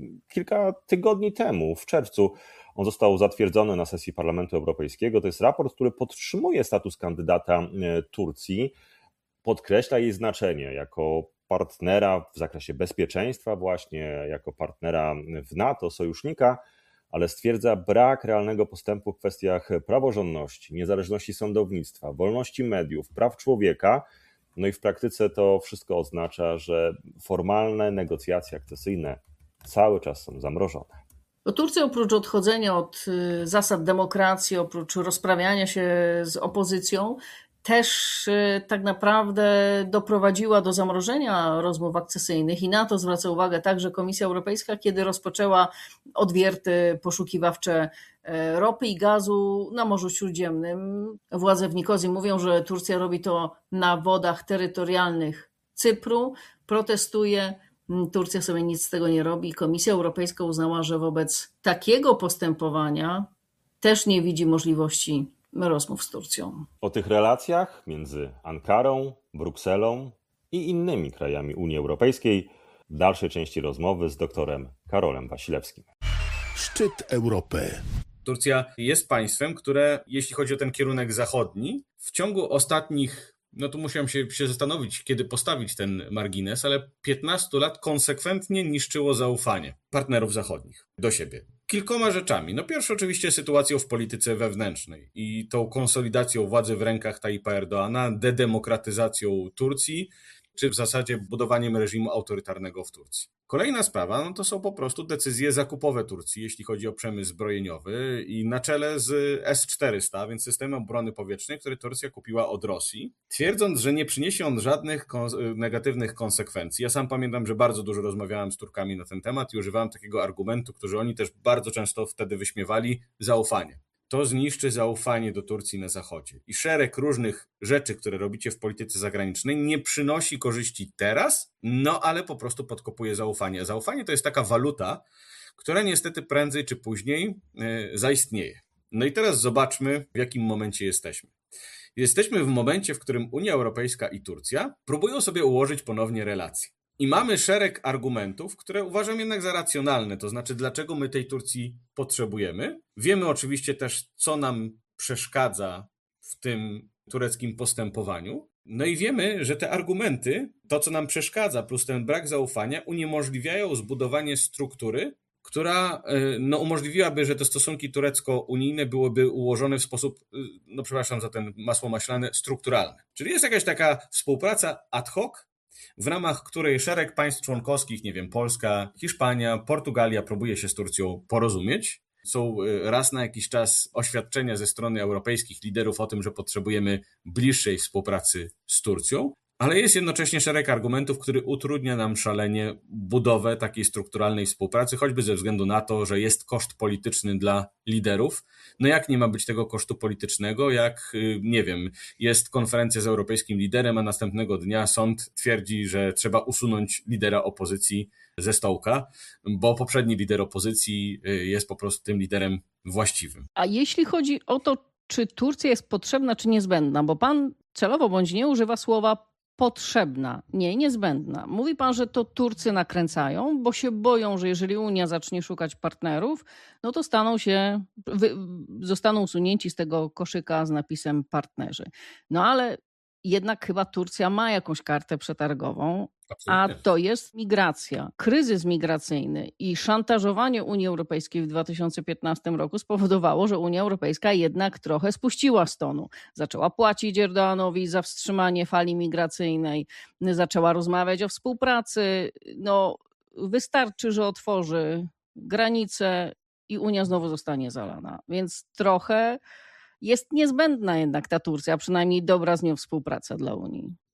kilka tygodni temu, w czerwcu, on został zatwierdzony na sesji Parlamentu Europejskiego. To jest raport, który podtrzymuje status kandydata Turcji, podkreśla jej znaczenie jako partnera w zakresie bezpieczeństwa, właśnie jako partnera w NATO, sojusznika, ale stwierdza brak realnego postępu w kwestiach praworządności, niezależności sądownictwa, wolności mediów, praw człowieka. No i w praktyce to wszystko oznacza, że formalne negocjacje akcesyjne cały czas są zamrożone. Bo Turcja oprócz odchodzenia od zasad demokracji, oprócz rozprawiania się z opozycją, też tak naprawdę doprowadziła do zamrożenia rozmów akcesyjnych i na to zwraca uwagę także Komisja Europejska, kiedy rozpoczęła odwierty poszukiwawcze ropy i gazu na Morzu Śródziemnym. Władze w Nikozji mówią, że Turcja robi to na wodach terytorialnych Cypru, protestuje. Turcja sobie nic z tego nie robi. Komisja Europejska uznała, że wobec takiego postępowania też nie widzi możliwości rozmów z Turcją. O tych relacjach między Ankarą, Brukselą i innymi krajami Unii Europejskiej w dalszej części rozmowy z doktorem Karolem Wasilewskim. Szczyt Europy. Turcja jest państwem, które, jeśli chodzi o ten kierunek zachodni, w ciągu ostatnich, no tu musiałem się, się zastanowić, kiedy postawić ten margines, ale piętnastu lat konsekwentnie niszczyło zaufanie partnerów zachodnich do siebie. Kilkoma rzeczami. No pierwsze oczywiście sytuacją w polityce wewnętrznej i tą konsolidacją władzy w rękach Tayyipa Erdoğana, dedemokratyzacją Turcji, czy w zasadzie budowaniem reżimu autorytarnego w Turcji. Kolejna sprawa, no to są po prostu decyzje zakupowe Turcji, jeśli chodzi o przemysł zbrojeniowy i na czele z S czterysta, więc systemem obrony powietrznej, który Turcja kupiła od Rosji, twierdząc, że nie przyniesie on żadnych kon- negatywnych konsekwencji. Ja sam pamiętam, że bardzo dużo rozmawiałem z Turkami na ten temat i używałem takiego argumentu, który oni też bardzo często wtedy wyśmiewali, zaufanie. To zniszczy zaufanie do Turcji na Zachodzie. I szereg różnych rzeczy, które robicie w polityce zagranicznej, nie przynosi korzyści teraz, no ale po prostu podkopuje zaufanie. A zaufanie to jest taka waluta, która niestety prędzej czy później yy, zaistnieje. No i teraz zobaczmy, w jakim momencie jesteśmy. Jesteśmy w momencie, w którym Unia Europejska i Turcja próbują sobie ułożyć ponownie relacje. I mamy szereg argumentów, które uważam jednak za racjonalne, to znaczy dlaczego my tej Turcji potrzebujemy. Wiemy oczywiście też, co nam przeszkadza w tym tureckim postępowaniu. No i wiemy, że te argumenty, to co nam przeszkadza, plus ten brak zaufania uniemożliwiają zbudowanie struktury, która no, umożliwiłaby, że te stosunki turecko-unijne byłyby ułożone w sposób, no przepraszam za ten masło maślane, strukturalny. Czyli jest jakaś taka współpraca ad hoc, w ramach której szereg państw członkowskich, nie wiem, Polska, Hiszpania, Portugalia próbuje się z Turcją porozumieć. Są raz na jakiś czas oświadczenia ze strony europejskich liderów o tym, że potrzebujemy bliższej współpracy z Turcją, ale jest jednocześnie szereg argumentów, który utrudnia nam szalenie budowę takiej strukturalnej współpracy, choćby ze względu na to, że jest koszt polityczny dla liderów. No jak nie ma być tego kosztu politycznego, jak, nie wiem, jest konferencja z europejskim liderem, a następnego dnia sąd twierdzi, że trzeba usunąć lidera opozycji ze stołka, bo poprzedni lider opozycji jest po prostu tym liderem właściwym. A jeśli chodzi o to, czy Turcja jest potrzebna, czy niezbędna, bo pan celowo bądź nie używa słowa potrzebna, nie niezbędna. Mówi pan, że to Turcy nakręcają, bo się boją, że jeżeli Unia zacznie szukać partnerów, no to staną się, wy, zostaną usunięci z tego koszyka z napisem partnerzy. No ale jednak chyba Turcja ma jakąś kartę przetargową, Absolutnie. A to jest migracja. Kryzys migracyjny i szantażowanie Unii Europejskiej w dwa tysiące piętnastym roku spowodowało, że Unia Europejska jednak trochę spuściła z tonu. Zaczęła płacić Erdoğanowi za wstrzymanie fali migracyjnej, zaczęła rozmawiać o współpracy. No, wystarczy, że otworzy granice i Unia znowu zostanie zalana. Więc trochę jest niezbędna jednak ta Turcja, przynajmniej dobra z nią współpraca dla Unii.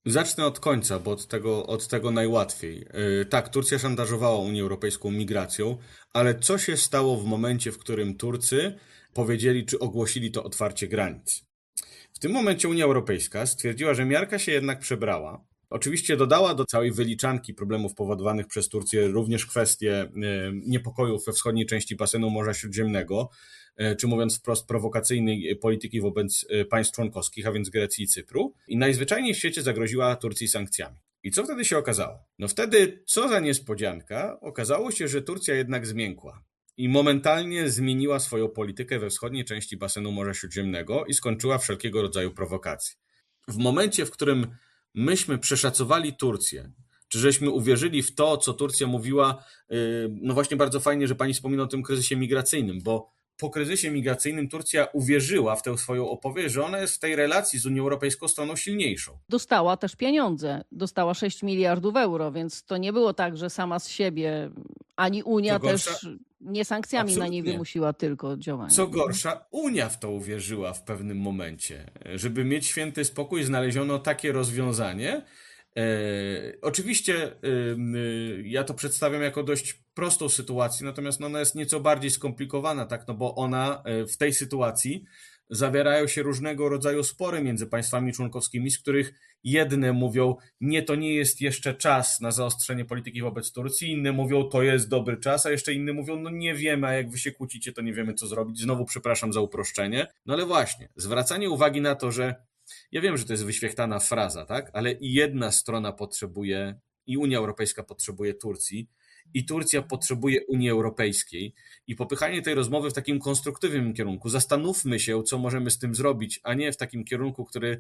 Zacznę od końca, bo od tego, od tego najłatwiej. Tak, Turcja szantażowała Unię Europejską migracją, ale co się stało w momencie, w którym Turcy powiedzieli, czy ogłosili to otwarcie granic? W tym momencie Unia Europejska stwierdziła, że miarka się jednak przebrała. Oczywiście dodała do całej wyliczanki problemów powodowanych przez Turcję również kwestie niepokojów we wschodniej części basenu Morza Śródziemnego, czy mówiąc wprost prowokacyjnej polityki wobec państw członkowskich, a więc Grecji i Cypru. I najzwyczajniej w świecie zagroziła Turcji sankcjami. I co wtedy się okazało? No wtedy, co za niespodzianka, okazało się, że Turcja jednak zmiękła. I momentalnie zmieniła swoją politykę we wschodniej części basenu Morza Śródziemnego i skończyła wszelkiego rodzaju prowokacje. W momencie, w którym myśmy przeszacowali Turcję, czy żeśmy uwierzyli w to, co Turcja mówiła, no właśnie bardzo fajnie, że pani wspomina o tym kryzysie migracyjnym, bo po kryzysie migracyjnym Turcja uwierzyła w tę swoją opowieść, że ona jest w tej relacji z Unią Europejską stroną silniejszą. Dostała też pieniądze, dostała sześć miliardów euro, więc to nie było tak, że sama z siebie, ani Unia gorsza, też nie sankcjami na niej wymusiła tylko działania. Co gorsza, Unia w to uwierzyła w pewnym momencie. Żeby mieć święty spokój, znaleziono takie rozwiązanie. E, oczywiście e, ja to przedstawiam jako dość prostą sytuację, natomiast no, ona jest nieco bardziej skomplikowana, tak? No bo ona w tej sytuacji zawierają się różnego rodzaju spory między państwami członkowskimi, z których jedne mówią, nie, to nie jest jeszcze czas na zaostrzenie polityki wobec Turcji, inne mówią, to jest dobry czas, a jeszcze inne mówią, no nie wiemy, a jak wy się kłócicie, to nie wiemy, co zrobić. Znowu przepraszam za uproszczenie. No ale właśnie, zwracanie uwagi na to, że ja wiem, że to jest wyświechtana fraza, tak? Ale i jedna strona potrzebuje, i Unia Europejska potrzebuje Turcji, i Turcja potrzebuje Unii Europejskiej i popychanie tej rozmowy w takim konstruktywnym kierunku. Zastanówmy się, co możemy z tym zrobić, a nie w takim kierunku, który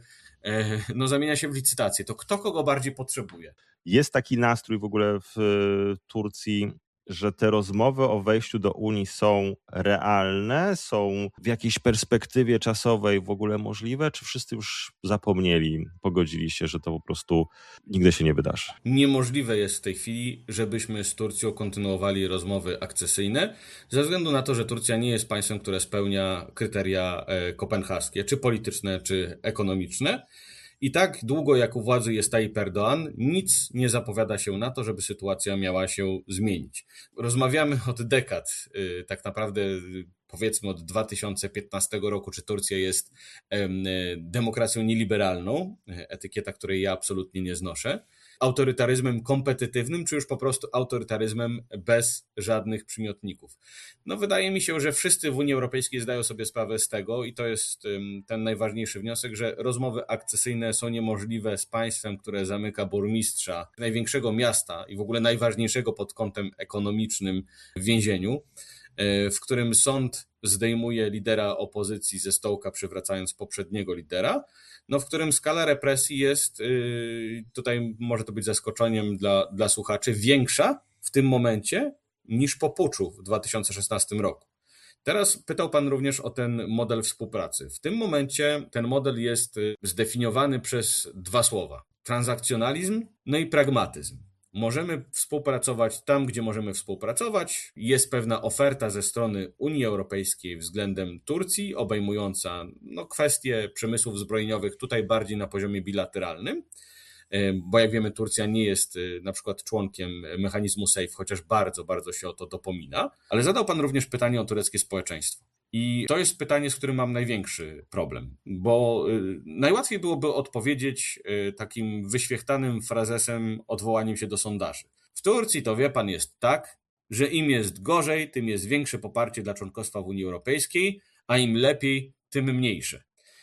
no, zamienia się w licytację. To kto kogo bardziej potrzebuje? Jest taki nastrój w ogóle w Turcji, że te rozmowy o wejściu do Unii są realne, są w jakiejś perspektywie czasowej w ogóle możliwe, czy wszyscy już zapomnieli, pogodzili się, że to po prostu nigdy się nie wydarzy? Niemożliwe jest w tej chwili, żebyśmy z Turcją kontynuowali rozmowy akcesyjne, ze względu na to, że Turcja nie jest państwem, które spełnia kryteria kopenhaskie, czy polityczne, czy ekonomiczne. I tak długo jak u władzy jest Tayyip Erdoğan, nic nie zapowiada się na to, żeby sytuacja miała się zmienić. Rozmawiamy od dekad, tak naprawdę powiedzmy od dwa tysiące piętnastego roku, czy Turcja jest demokracją nieliberalną, etykieta, której ja absolutnie nie znoszę, autorytaryzmem kompetytywnym, czy już po prostu autorytaryzmem bez żadnych przymiotników. No wydaje mi się, że wszyscy w Unii Europejskiej zdają sobie sprawę z tego i to jest ten najważniejszy wniosek, że rozmowy akcesyjne są niemożliwe z państwem, które zamyka burmistrza największego miasta i w ogóle najważniejszego pod kątem ekonomicznym w więzieniu, w którym sąd zdejmuje lidera opozycji ze stołka, przywracając poprzedniego lidera, no w którym skala represji jest, tutaj może to być zaskoczeniem dla, dla słuchaczy, większa w tym momencie niż po puczu w dwa tysiące szesnastym roku. Teraz pytał pan również o ten model współpracy. W tym momencie ten model jest zdefiniowany przez dwa słowa. Transakcjonalizm, no i pragmatyzm. Możemy współpracować tam, gdzie możemy współpracować. Jest pewna oferta ze strony Unii Europejskiej względem Turcji, obejmująca no, kwestie przemysłów zbrojeniowych tutaj bardziej na poziomie bilateralnym, bo jak wiemy, Turcja nie jest na przykład członkiem mechanizmu SAFE, chociaż bardzo, bardzo się o to dopomina. Ale zadał pan również pytanie o tureckie społeczeństwo. I to jest pytanie, z którym mam największy problem, bo najłatwiej byłoby odpowiedzieć takim wyświechtanym frazesem, odwołaniem się do sondaży. W Turcji to wie pan jest tak, że im jest gorzej, tym jest większe poparcie dla członkostwa w Unii Europejskiej, a im lepiej, tym mniejsze.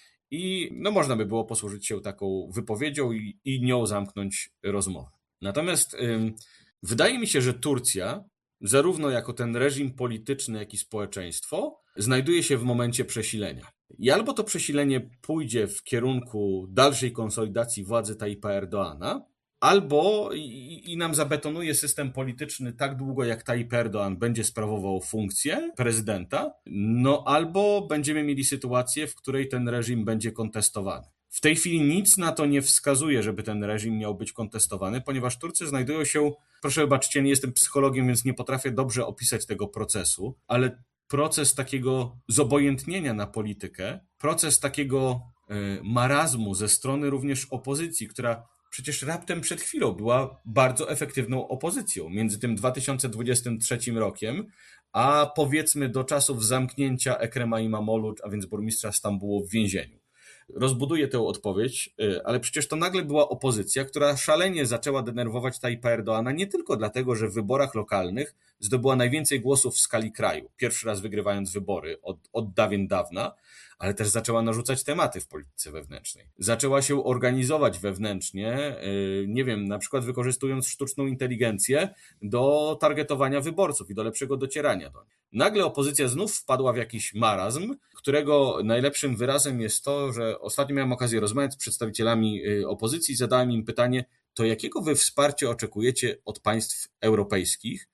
I no można by było posłużyć się taką wypowiedzią i, i nią zamknąć rozmowę. Natomiast ym, wydaje mi się, że Turcja, zarówno jako ten reżim polityczny, jak i społeczeństwo, znajduje się w momencie przesilenia. I albo to przesilenie pójdzie w kierunku dalszej konsolidacji władzy Tayyipa Erdoğana, albo i, i nam zabetonuje system polityczny tak długo, jak Tayyip Erdoğan będzie sprawował funkcję prezydenta, no albo będziemy mieli sytuację, w której ten reżim będzie kontestowany. W tej chwili nic na to nie wskazuje, żeby ten reżim miał być kontestowany, ponieważ Turcy znajdują się, proszę wybaczcie, nie jestem psychologiem, więc nie potrafię dobrze opisać tego procesu, ale proces takiego zobojętnienia na politykę, proces takiego marazmu ze strony również opozycji, która przecież raptem przed chwilą była bardzo efektywną opozycją między tym dwa tysiące dwudziestym trzecim rokiem, a powiedzmy do czasów zamknięcia Ekrema İmamoğlu, a więc burmistrza Stambułu, w więzieniu. Rozbuduję tę odpowiedź, ale przecież to nagle była opozycja, która szalenie zaczęła denerwować Tayyipa Erdoğana nie tylko dlatego, że w wyborach lokalnych zdobyła najwięcej głosów w skali kraju, pierwszy raz wygrywając wybory od, od dawien dawna, ale też zaczęła narzucać tematy w polityce wewnętrznej. Zaczęła się organizować wewnętrznie, nie wiem, na przykład wykorzystując sztuczną inteligencję do targetowania wyborców i do lepszego docierania do nich. Nagle opozycja znów wpadła w jakiś marazm, którego najlepszym wyrazem jest to, że ostatnio miałem okazję rozmawiać z przedstawicielami opozycji i zadałem im pytanie, to jakiego wy wsparcia oczekujecie od państw europejskich,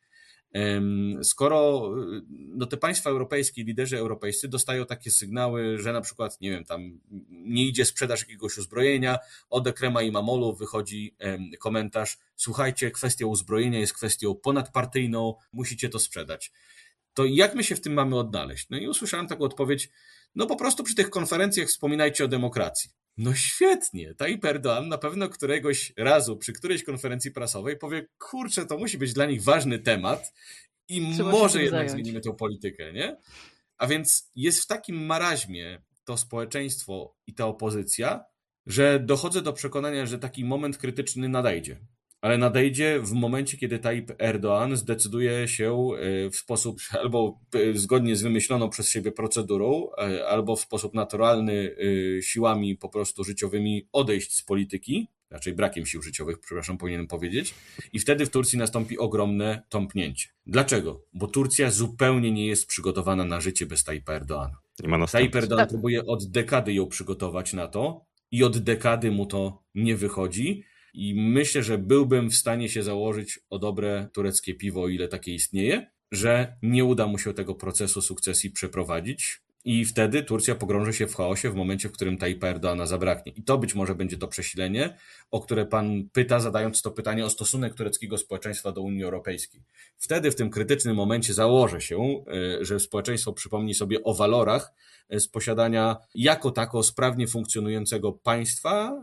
skoro no, te państwa europejskie, liderzy europejscy dostają takie sygnały, że na przykład, nie wiem, tam nie idzie sprzedaż jakiegoś uzbrojenia, od Ekrema İmamoğlu wychodzi komentarz, słuchajcie, kwestia uzbrojenia jest kwestią ponadpartyjną, musicie to sprzedać. To jak my się w tym mamy odnaleźć? No i usłyszałem taką odpowiedź, no po prostu przy tych konferencjach wspominajcie o demokracji. No świetnie, Tayyip Erdoğan na pewno któregoś razu przy którejś konferencji prasowej powie, kurczę, to musi być dla nich ważny temat i Trzeba może jednak zająć. Zmienimy tę politykę, nie? A więc jest w takim maraźmie to społeczeństwo i ta opozycja, że dochodzę do przekonania, że taki moment krytyczny nadejdzie. Ale nadejdzie w momencie, kiedy Tayyip Erdoğan zdecyduje się w sposób albo zgodnie z wymyśloną przez siebie procedurą, albo w sposób naturalny siłami po prostu życiowymi odejść z polityki, raczej brakiem sił życiowych, przepraszam, powinienem powiedzieć, i wtedy w Turcji nastąpi ogromne tąpnięcie. Dlaczego? Bo Turcja zupełnie nie jest przygotowana na życie bez Tayyipa Erdoğana. Tayyip Erdoğan próbuje od dekady ją przygotować na to i od dekady mu to nie wychodzi. I myślę, że byłbym w stanie się założyć o dobre tureckie piwo, o ile takie istnieje, że nie uda mu się tego procesu sukcesji przeprowadzić i wtedy Turcja pogrąży się w chaosie w momencie, w którym Tayyipa Erdoğana zabraknie. I to być może będzie to przesilenie, o które pan pyta, zadając to pytanie o stosunek tureckiego społeczeństwa do Unii Europejskiej. Wtedy w tym krytycznym momencie założę się, że społeczeństwo przypomni sobie o walorach z posiadania jako tako sprawnie funkcjonującego państwa,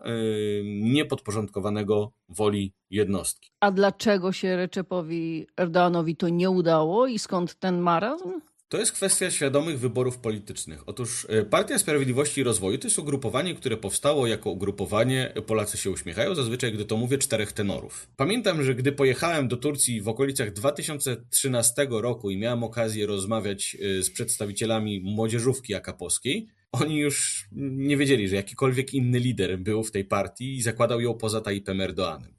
niepodporządkowanego woli jednostki. A dlaczego się Recepowi Erdoğanowi to nie udało i skąd ten marazm? To jest kwestia świadomych wyborów politycznych. Otóż Partia Sprawiedliwości i Rozwoju to jest ugrupowanie, które powstało jako ugrupowanie, Polacy się uśmiechają, zazwyczaj gdy to mówię, czterech tenorów. Pamiętam, że gdy pojechałem do Turcji w okolicach dwa tysiące trzynastego roku i miałem okazję rozmawiać z przedstawicielami młodzieżówki akapowskiej, oni już nie wiedzieli, że jakikolwiek inny lider był w tej partii i zakładał ją poza Tayyipem Erdoğanem.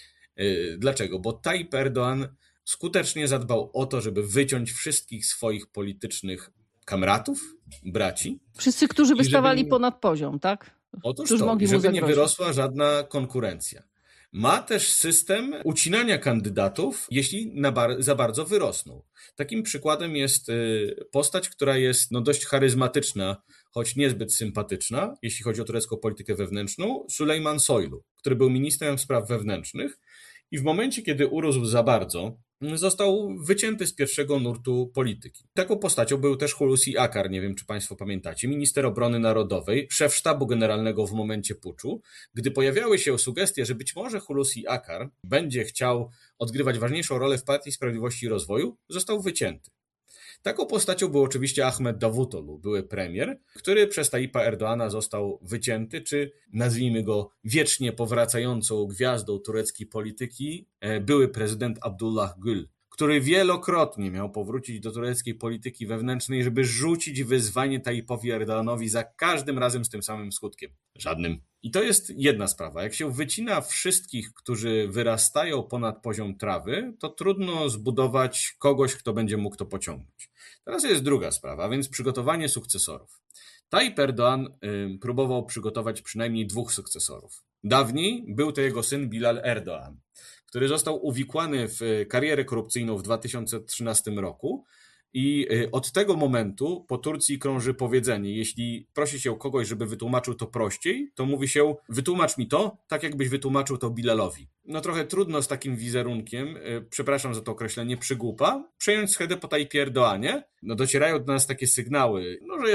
Dlaczego? Bo Tayyip Erdoğan skutecznie zadbał o to, żeby wyciąć wszystkich swoich politycznych kamratów, braci. Wszyscy, którzy by stawali żeby... ponad poziom, tak? Otóż którzy to, mogli żeby nie wyrosła żadna konkurencja. Ma też system ucinania kandydatów, jeśli na bar- za bardzo wyrosną. Takim przykładem jest postać, która jest no, dość charyzmatyczna, choć niezbyt sympatyczna, jeśli chodzi o turecką politykę wewnętrzną, Süleyman Soylu, który był ministrem spraw wewnętrznych i w momencie, kiedy urósł za bardzo, został wycięty z pierwszego nurtu polityki. Taką postacią był też Hulusi Akar, nie wiem czy państwo pamiętacie, minister obrony narodowej, szef sztabu generalnego w momencie puczu. Gdy pojawiały się sugestie, że być może Hulusi Akar będzie chciał odgrywać ważniejszą rolę w Partii Sprawiedliwości i Rozwoju, został wycięty. Taką postacią był oczywiście Ahmed Davutoglu, były premier, który przez Tayyipa Erdoğana został wycięty, czy nazwijmy go wiecznie powracającą gwiazdą tureckiej polityki, były prezydent Abdullah Gül, który wielokrotnie miał powrócić do tureckiej polityki wewnętrznej, żeby rzucić wyzwanie Tayyipowi Erdoğanowi za każdym razem z tym samym skutkiem. Żadnym. I to jest jedna sprawa. Jak się wycina wszystkich, którzy wyrastają ponad poziom trawy, to trudno zbudować kogoś, kto będzie mógł to pociągnąć. Teraz jest druga sprawa, a więc przygotowanie sukcesorów. Tayyip Erdoğan y, próbował przygotować przynajmniej dwóch sukcesorów. Dawniej był to jego syn Bilal Erdoğan, który został uwikłany w karierę korupcyjną w dwa tysiące trzynastym roku i od tego momentu po Turcji krąży powiedzenie, jeśli prosi się kogoś, żeby wytłumaczył to prościej, to mówi się wytłumacz mi to, tak jakbyś wytłumaczył to Bilalowi. No trochę trudno z takim wizerunkiem, przepraszam za to określenie, przygłupa, przejąć schedę po Tayyipie Erdoğanie. No docierają do nas takie sygnały, no że jest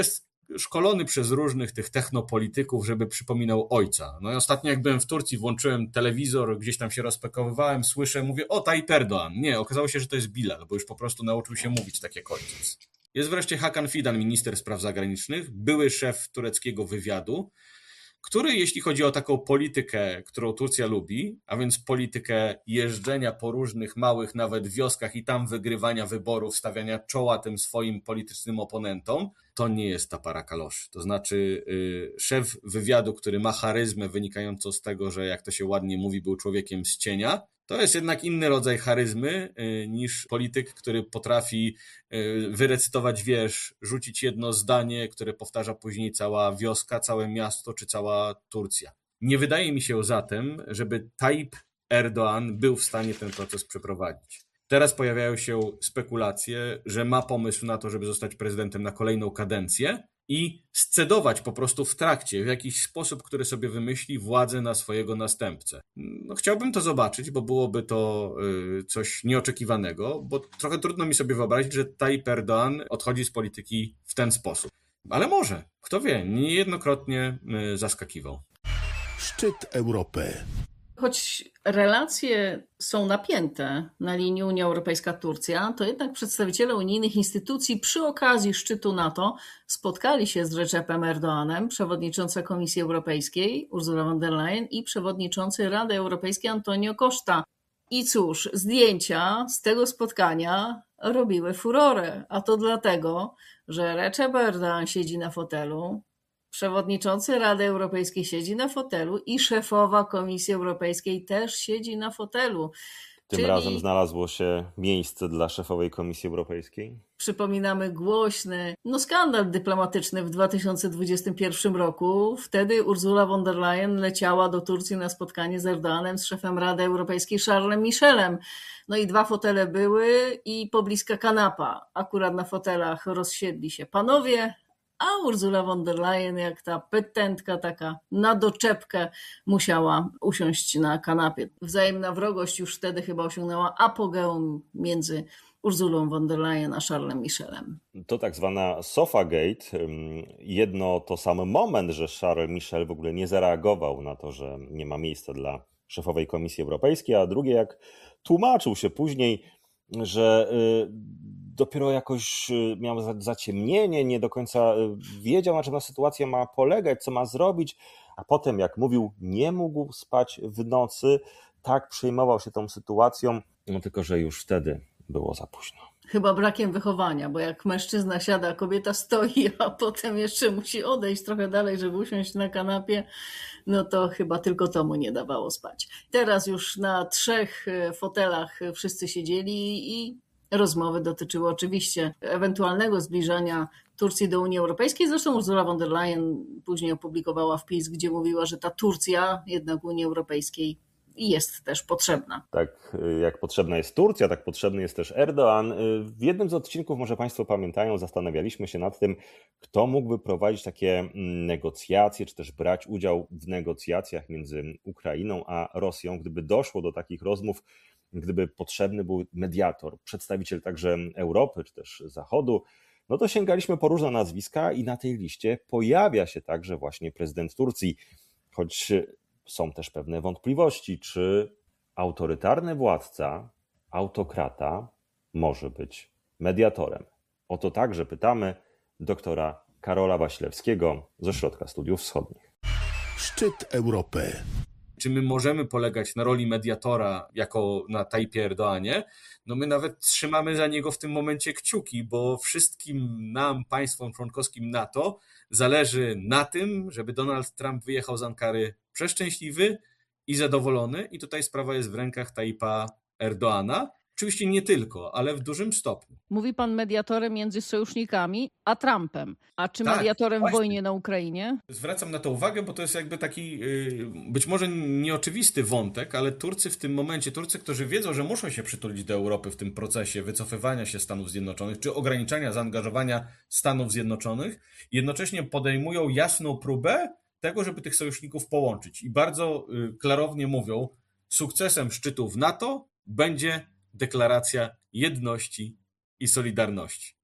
szkolony przez różnych tych technopolityków, żeby przypominał ojca. No i ostatnio jak byłem w Turcji, włączyłem telewizor, gdzieś tam się rozpakowywałem, słyszę, mówię, o Tayyip Erdoğan. Nie, okazało się, że to jest Bilal, bo już po prostu nauczył się mówić tak jak ojciec. Jest wreszcie Hakan Fidan, minister spraw zagranicznych, były szef tureckiego wywiadu, który jeśli chodzi o taką politykę, którą Turcja lubi, a więc politykę jeżdżenia po różnych małych nawet wioskach i tam wygrywania wyborów, stawiania czoła tym swoim politycznym oponentom, to nie jest ta para kaloszy. To znaczy yy, szef wywiadu, który ma charyzmę wynikającą z tego, że jak to się ładnie mówi, był człowiekiem z cienia, to jest jednak inny rodzaj charyzmy yy, niż polityk, który potrafi yy, wyrecytować wiersz, rzucić jedno zdanie, które powtarza później cała wioska, całe miasto czy cała Turcja. Nie wydaje mi się zatem, żeby Tayyip Erdoğan był w stanie ten proces przeprowadzić. Teraz pojawiają się spekulacje, że ma pomysł na to, żeby zostać prezydentem na kolejną kadencję i scedować po prostu w trakcie, w jakiś sposób, który sobie wymyśli, władzę na swojego następcę. No, chciałbym to zobaczyć, bo byłoby to y, coś nieoczekiwanego, bo trochę trudno mi sobie wyobrazić, że Tayyip Erdoğan odchodzi z polityki w ten sposób. Ale może, kto wie, niejednokrotnie y, zaskakiwał. Szczyt Europy. Choć relacje są napięte na linii Unia Europejska-Turcja, to jednak przedstawiciele unijnych instytucji przy okazji szczytu NATO spotkali się z Recepem Erdoğanem, przewodnicząca Komisji Europejskiej Ursula von der Leyen i przewodniczący Rady Europejskiej Antonio Costa. I cóż, zdjęcia z tego spotkania robiły furorę, a to dlatego, że Recep Erdoğan siedzi na fotelu, przewodniczący Rady Europejskiej siedzi na fotelu i szefowa Komisji Europejskiej też siedzi na fotelu. Tym Czyli razem znalazło się miejsce dla szefowej Komisji Europejskiej? Przypominamy głośny no skandal dyplomatyczny w dwa tysiące dwudziestym pierwszym roku. Wtedy Ursula von der Leyen leciała do Turcji na spotkanie z Erdoğanem, z szefem Rady Europejskiej Charlesem Michelem. No i dwa fotele były i pobliska kanapa. Akurat na fotelach rozsiedli się panowie, a Ursula von der Leyen, jak ta petentka taka na doczepkę, musiała usiąść na kanapie. Wzajemna wrogość już wtedy chyba osiągnęła apogeum między Ursulą von der Leyen a Charlesem Michelem. To tak zwana Sofagate. Jedno to sam moment, że Charles Michel w ogóle nie zareagował na to, że nie ma miejsca dla szefowej Komisji Europejskiej, a drugie jak tłumaczył się później, że dopiero jakoś miał zaciemnienie, nie do końca wiedział, na czym ta sytuacja ma polegać, co ma zrobić, a potem, jak mówił, nie mógł spać w nocy, tak przejmował się tą sytuacją, no tylko że już wtedy było za późno. Chyba brakiem wychowania, bo jak mężczyzna siada, kobieta stoi, a potem jeszcze musi odejść trochę dalej, żeby usiąść na kanapie, no to chyba tylko to mu nie dawało spać. Teraz już na trzech fotelach wszyscy siedzieli i rozmowy dotyczyły oczywiście ewentualnego zbliżania Turcji do Unii Europejskiej. Zresztą Ursula von der Leyen później opublikowała wpis, gdzie mówiła, że ta Turcja jednak Unii Europejskiej jest też potrzebna. Tak jak potrzebna jest Turcja, tak potrzebny jest też Erdoğan. W jednym z odcinków, może Państwo pamiętają, zastanawialiśmy się nad tym, kto mógłby prowadzić takie negocjacje, czy też brać udział w negocjacjach między Ukrainą a Rosją, gdyby doszło do takich rozmów, gdyby potrzebny był mediator, przedstawiciel także Europy, czy też Zachodu. No to sięgaliśmy po różne nazwiska i na tej liście pojawia się także właśnie prezydent Turcji, choć są też pewne wątpliwości, czy autorytarny władca, autokrata może być mediatorem. O to także pytamy doktora Karola Waślewskiego z Ośrodka Studiów Wschodnich. Szczyt Europy. Czy my możemy polegać na roli mediatora jako na Tayyipie Erdoğanie? No my nawet trzymamy za niego w tym momencie kciuki, bo wszystkim nam, państwom członkowskim NATO, zależy na tym, żeby Donald Trump wyjechał z Ankary przeszczęśliwy i zadowolony i tutaj sprawa jest w rękach Tayyipa Erdoğana. Oczywiście nie tylko, ale w dużym stopniu. Mówi pan mediatorem między sojusznikami a Trumpem. A czy tak, mediatorem właśnie. w wojnie na Ukrainie? Zwracam na to uwagę, bo to jest jakby taki być może nieoczywisty wątek, ale Turcy w tym momencie, Turcy, którzy wiedzą, że muszą się przytulić do Europy w tym procesie wycofywania się Stanów Zjednoczonych, czy ograniczania zaangażowania Stanów Zjednoczonych, jednocześnie podejmują jasną próbę tego, żeby tych sojuszników połączyć. I bardzo klarownie mówią, sukcesem szczytów NATO będzie deklaracja jedności i solidarności.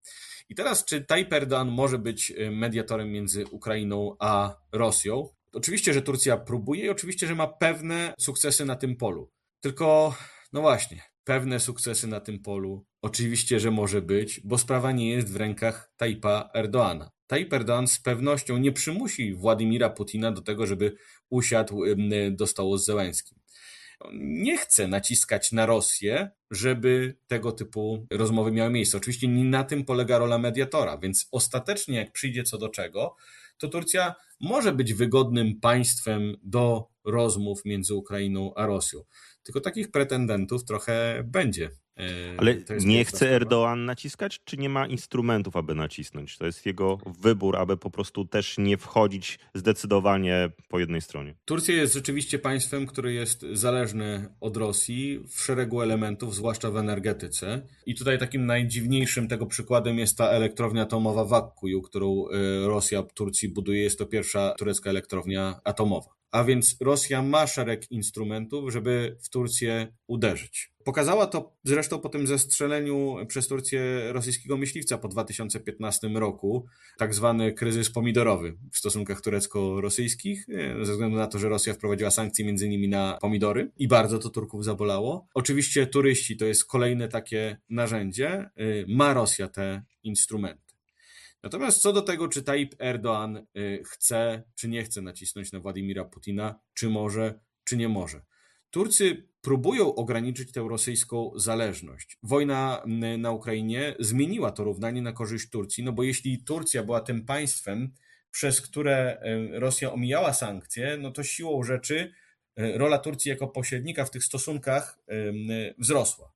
I teraz, czy Tayyip Erdoğan może być mediatorem między Ukrainą a Rosją? Oczywiście, że Turcja próbuje i oczywiście, że ma pewne sukcesy na tym polu. Tylko, no właśnie, pewne sukcesy na tym polu oczywiście, że może być, bo sprawa nie jest w rękach Tayyipa Erdoğana. Tayyip Erdoğan z pewnością nie przymusi Władimira Putina do tego, żeby usiadł do stołu z Zełenskim. Nie chce naciskać na Rosję, żeby tego typu rozmowy miały miejsce. Oczywiście nie na tym polega rola mediatora, więc ostatecznie jak przyjdzie co do czego, to Turcja może być wygodnym państwem do rozmów między Ukrainą a Rosją. Tylko takich pretendentów trochę będzie. Ale nie chce Erdoğan naciskać, czy nie ma instrumentów, aby nacisnąć? To jest jego wybór, aby po prostu też nie wchodzić zdecydowanie po jednej stronie. Turcja jest rzeczywiście państwem, które jest zależne od Rosji w szeregu elementów, zwłaszcza w energetyce. I tutaj takim najdziwniejszym tego przykładem jest ta elektrownia atomowa w Akkuyu, którą Rosja Turcji buduje. Jest to pierwsza turecka elektrownia atomowa. A więc Rosja ma szereg instrumentów, żeby w Turcję uderzyć. Pokazała to zresztą po tym zestrzeleniu przez Turcję rosyjskiego myśliwca po dwa tysiące piętnastym roku, tak zwany kryzys pomidorowy w stosunkach turecko-rosyjskich, ze względu na to, że Rosja wprowadziła sankcje między innymi na pomidory i bardzo to Turków zabolało. Oczywiście turyści to jest kolejne takie narzędzie, ma Rosja te instrumenty. Natomiast co do tego, czy Tayyip Erdoğan chce, czy nie chce nacisnąć na Władimira Putina, czy może, czy nie może. Turcy próbują ograniczyć tę rosyjską zależność. Wojna na Ukrainie zmieniła to równanie na korzyść Turcji, no bo jeśli Turcja była tym państwem, przez które Rosja omijała sankcje, no to siłą rzeczy rola Turcji jako pośrednika w tych stosunkach wzrosła.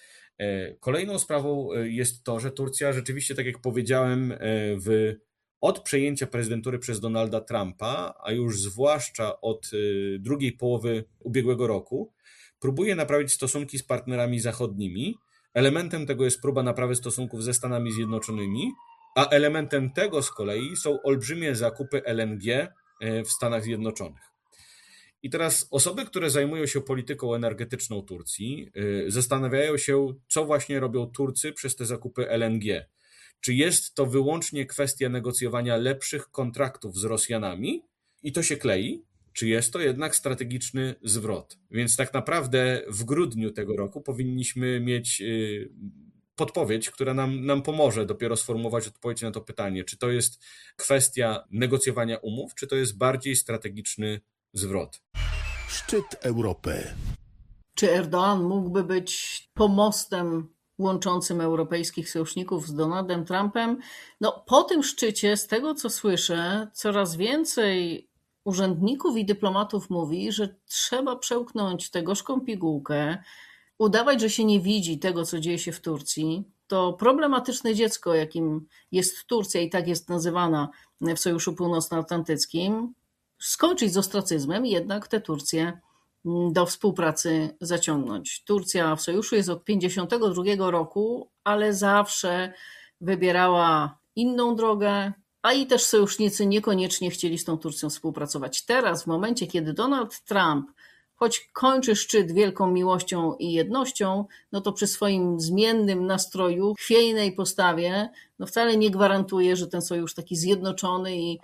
Kolejną sprawą jest to, że Turcja rzeczywiście, tak jak powiedziałem, w, od przejęcia prezydentury przez Donalda Trumpa, a już zwłaszcza od drugiej połowy ubiegłego roku, próbuje naprawić stosunki z partnerami zachodnimi. Elementem tego jest próba naprawy stosunków ze Stanami Zjednoczonymi, a elementem tego z kolei są olbrzymie zakupy L N G w Stanach Zjednoczonych. I teraz osoby, które zajmują się polityką energetyczną Turcji, zastanawiają się, co właśnie robią Turcy przez te zakupy L N G. Czy jest to wyłącznie kwestia negocjowania lepszych kontraktów z Rosjanami i to się klei, czy jest to jednak strategiczny zwrot. Więc tak naprawdę w grudniu tego roku powinniśmy mieć podpowiedź, która nam, nam pomoże dopiero sformułować odpowiedź na to pytanie, czy to jest kwestia negocjowania umów, czy to jest bardziej strategiczny zwrot. Szczyt Europy. Czy Erdoğan mógłby być pomostem łączącym europejskich sojuszników z Donaldem Trumpem? No, po tym szczycie, z tego co słyszę, coraz więcej urzędników i dyplomatów mówi, że trzeba przełknąć tę gorzką pigułkę, udawać, że się nie widzi tego, co dzieje się w Turcji. To problematyczne dziecko, jakim jest Turcja i tak jest nazywana w Sojuszu Północnoatlantyckim, skończyć z ostracyzmem i jednak tę Turcję do współpracy zaciągnąć. Turcja w sojuszu jest od pięćdziesiątego drugiego roku, ale zawsze wybierała inną drogę, a i też sojusznicy niekoniecznie chcieli z tą Turcją współpracować. Teraz, w momencie, kiedy Donald Trump, choć kończy szczyt wielką miłością i jednością, no to przy swoim zmiennym nastroju, chwiejnej postawie, no wcale nie gwarantuje, że ten sojusz taki zjednoczony i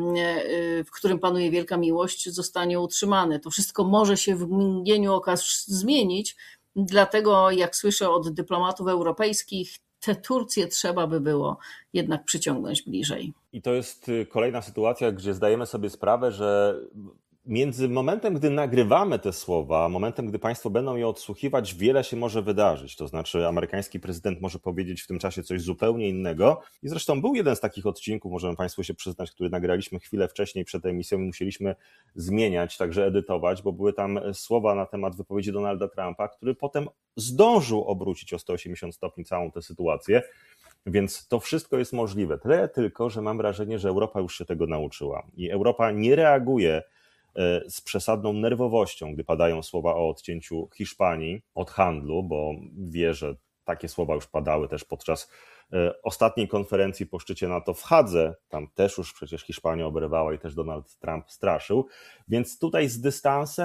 w którym panuje wielka miłość, zostanie utrzymany. To wszystko może się w mgnieniu oka zmienić, dlatego jak słyszę od dyplomatów europejskich, tę Turcję trzeba by było jednak przyciągnąć bliżej. I to jest kolejna sytuacja, gdzie zdajemy sobie sprawę, że między momentem, gdy nagrywamy te słowa, a momentem, gdy państwo będą je odsłuchiwać, wiele się może wydarzyć. To znaczy amerykański prezydent może powiedzieć w tym czasie coś zupełnie innego. I zresztą był jeden z takich odcinków, możemy państwu się przyznać, który nagraliśmy chwilę wcześniej przed emisją i musieliśmy zmieniać, także edytować, bo były tam słowa na temat wypowiedzi Donalda Trumpa, który potem zdążył obrócić o sto osiemdziesiąt stopni całą tę sytuację. Więc to wszystko jest możliwe. Tyle tylko, że mam wrażenie, że Europa już się tego nauczyła. I Europa nie reaguje z przesadną nerwowością, gdy padają słowa o odcięciu Hiszpanii od handlu, bo wie, że takie słowa już padały też podczas ostatniej konferencji po szczycie NATO w Hadze. Tam też już przecież Hiszpania oberwała i też Donald Trump straszył. Więc tutaj z dystansem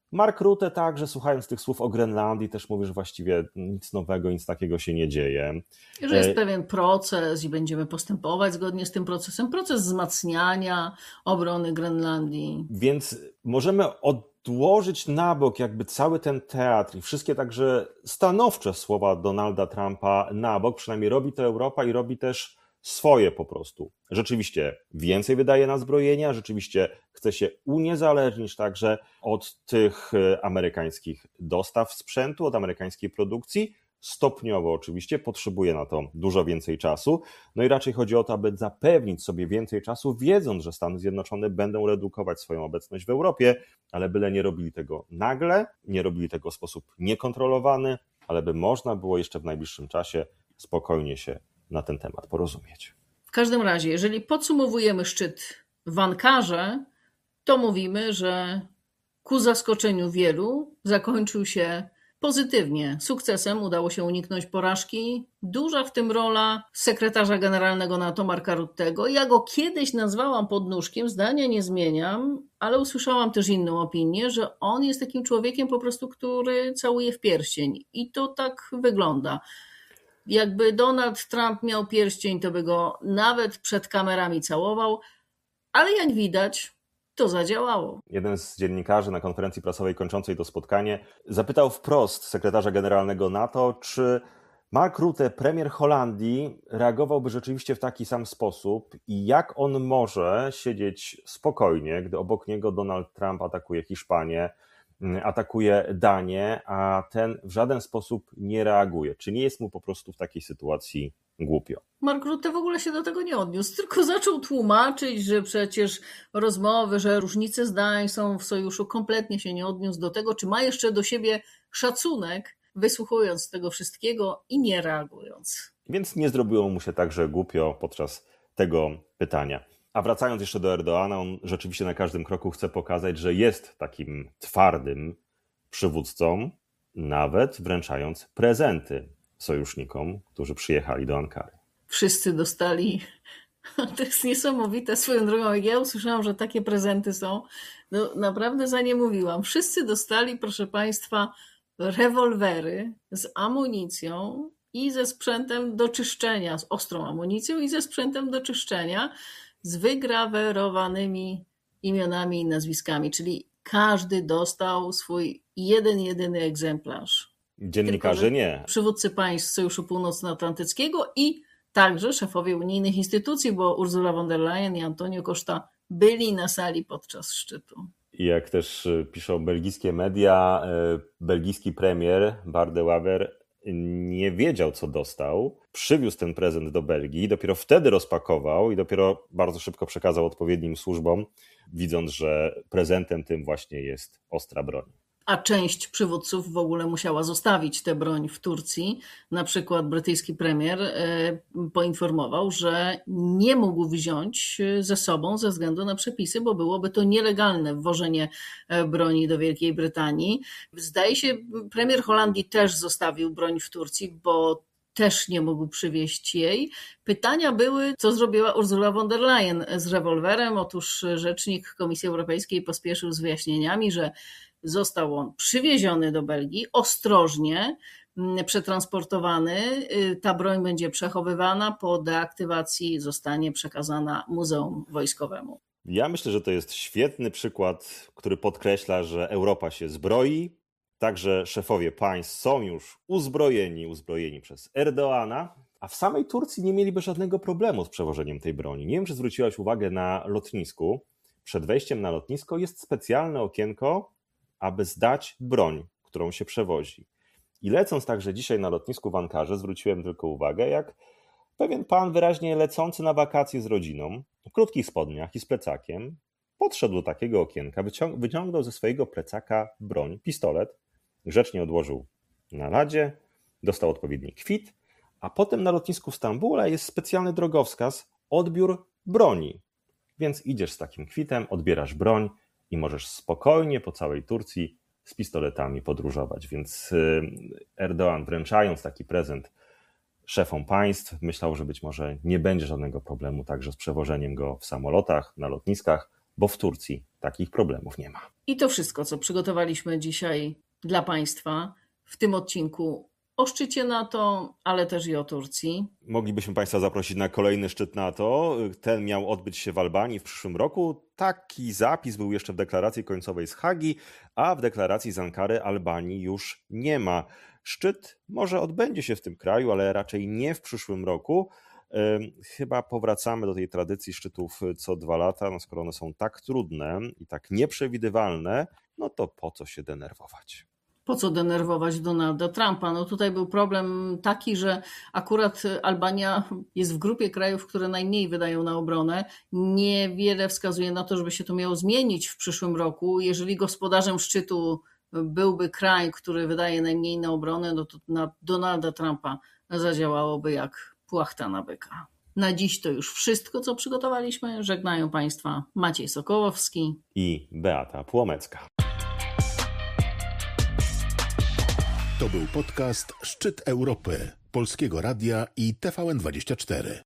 Mark Rutte także, słuchając tych słów o Grenlandii, też mówi, że właściwie nic nowego, nic takiego się nie dzieje. Że jest pewien proces i będziemy postępować zgodnie z tym procesem, proces wzmacniania obrony Grenlandii. Więc możemy odłożyć na bok jakby cały ten teatr i wszystkie także stanowcze słowa Donalda Trumpa na bok, przynajmniej robi to Europa i robi też swoje po prostu. Rzeczywiście więcej wydaje na zbrojenia, rzeczywiście chce się uniezależnić także od tych amerykańskich dostaw sprzętu, od amerykańskiej produkcji. Stopniowo oczywiście, potrzebuje na to dużo więcej czasu. No i raczej chodzi o to, aby zapewnić sobie więcej czasu, wiedząc, że Stany Zjednoczone będą redukować swoją obecność w Europie, ale byle nie robili tego nagle, nie robili tego w sposób niekontrolowany, ale by można było jeszcze w najbliższym czasie spokojnie się na ten temat porozumieć. W każdym razie, jeżeli podsumowujemy szczyt w Ankarze, to mówimy, że ku zaskoczeniu wielu zakończył się pozytywnie. Sukcesem udało się uniknąć porażki. Duża w tym rola sekretarza generalnego NATO Marka Ruttego. Ja go kiedyś nazwałam podnóżkiem, zdania nie zmieniam, ale usłyszałam też inną opinię, że on jest takim człowiekiem po prostu, który całuje w pierścień. I to tak wygląda. Jakby Donald Trump miał pierścień, to by go nawet przed kamerami całował, ale jak widać, to zadziałało. Jeden z dziennikarzy na konferencji prasowej kończącej to spotkanie zapytał wprost sekretarza generalnego NATO, czy Mark Rutte, premier Holandii, reagowałby rzeczywiście w taki sam sposób i jak on może siedzieć spokojnie, gdy obok niego Donald Trump atakuje Hiszpanię, atakuje Danię, a ten w żaden sposób nie reaguje. Czy nie jest mu po prostu w takiej sytuacji głupio? Mark Rutte w ogóle się do tego nie odniósł, tylko zaczął tłumaczyć, że przecież rozmowy, że różnice zdań są w sojuszu, kompletnie się nie odniósł do tego, czy ma jeszcze do siebie szacunek, wysłuchując tego wszystkiego i nie reagując. Więc nie zrobiło mu się także głupio podczas tego pytania. A wracając jeszcze do Erdoana, on rzeczywiście na każdym kroku chce pokazać, że jest takim twardym przywódcą, nawet wręczając prezenty sojusznikom, którzy przyjechali do Ankary. Wszyscy dostali, to jest niesamowite, swoją drogą, jak ja usłyszałam, że takie prezenty są, no naprawdę za nie mówiłam. Wszyscy dostali, proszę Państwa, rewolwery z amunicją i ze sprzętem do czyszczenia, z ostrą amunicją i ze sprzętem do czyszczenia, z wygrawerowanymi imionami i nazwiskami, czyli każdy dostał swój jeden, jedyny egzemplarz. Dziennikarze Tylko, nie. Przywódcy państw Sojuszu Północnoatlantyckiego i także szefowie unijnych instytucji, bo Ursula von der Leyen i Antonio Costa byli na sali podczas szczytu. I jak też piszą belgijskie media, belgijski premier Bart De Wever nie wiedział, co dostał, przywiózł ten prezent do Belgii, dopiero wtedy rozpakował i dopiero bardzo szybko przekazał odpowiednim służbom, widząc, że prezentem tym właśnie jest ostra broń. A część przywódców w ogóle musiała zostawić tę broń w Turcji. Na przykład brytyjski premier poinformował, że nie mógł wziąć ze sobą ze względu na przepisy, bo byłoby to nielegalne wwożenie broni do Wielkiej Brytanii. Zdaje się, premier Holandii też zostawił broń w Turcji, bo też nie mógł przywieźć jej. Pytania były, co zrobiła Ursula von der Leyen z rewolwerem. Otóż rzecznik Komisji Europejskiej pospieszył z wyjaśnieniami, że został on przywieziony do Belgii, ostrożnie przetransportowany. Ta broń będzie przechowywana, po deaktywacji zostanie przekazana Muzeum Wojskowemu. Ja myślę, że to jest świetny przykład, który podkreśla, że Europa się zbroi. Także szefowie państw są już uzbrojeni, uzbrojeni przez Erdoana, a w samej Turcji nie mieliby żadnego problemu z przewożeniem tej broni. Nie wiem, czy zwróciłaś uwagę na lotnisku. Przed wejściem na lotnisko jest specjalne okienko, aby zdać broń, którą się przewozi. I lecąc także dzisiaj na lotnisku w Ankarze, zwróciłem tylko uwagę, jak pewien pan wyraźnie lecący na wakacje z rodziną, w krótkich spodniach i z plecakiem, podszedł do takiego okienka, wyciąg- wyciągnął ze swojego plecaka broń, pistolet, grzecznie odłożył na ladzie, dostał odpowiedni kwit, a potem na lotnisku w Stambule jest specjalny drogowskaz, odbiór broni. Więc idziesz z takim kwitem, odbierasz broń i możesz spokojnie po całej Turcji z pistoletami podróżować. Więc Erdoğan, wręczając taki prezent szefom państw, myślał, że być może nie będzie żadnego problemu także z przewożeniem go w samolotach, na lotniskach, bo w Turcji takich problemów nie ma. I to wszystko, co przygotowaliśmy dzisiaj dla Państwa w tym odcinku o szczycie NATO, ale też i o Turcji. Moglibyśmy Państwa zaprosić na kolejny szczyt NATO. Ten miał odbyć się w Albanii w przyszłym roku. Taki zapis był jeszcze w deklaracji końcowej z Hagi, a w deklaracji z Ankary Albanii już nie ma. Szczyt może odbędzie się w tym kraju, ale raczej nie w przyszłym roku. Chyba powracamy do tej tradycji szczytów co dwa lata. No skoro one są tak trudne i tak nieprzewidywalne, no to po co się denerwować? Po co denerwować Donalda Trumpa? No tutaj był problem taki, że akurat Albania jest w grupie krajów, które najmniej wydają na obronę. Niewiele wskazuje na to, żeby się to miało zmienić w przyszłym roku. Jeżeli gospodarzem szczytu byłby kraj, który wydaje najmniej na obronę, no to na Donalda Trumpa zadziałałoby jak płachta na byka. Na dziś to już wszystko, co przygotowaliśmy. Żegnają Państwa Maciej Sokołowski i Beata Płomecka. To był podcast Szczyt Europy Polskiego Radia i T V N dwadzieścia cztery.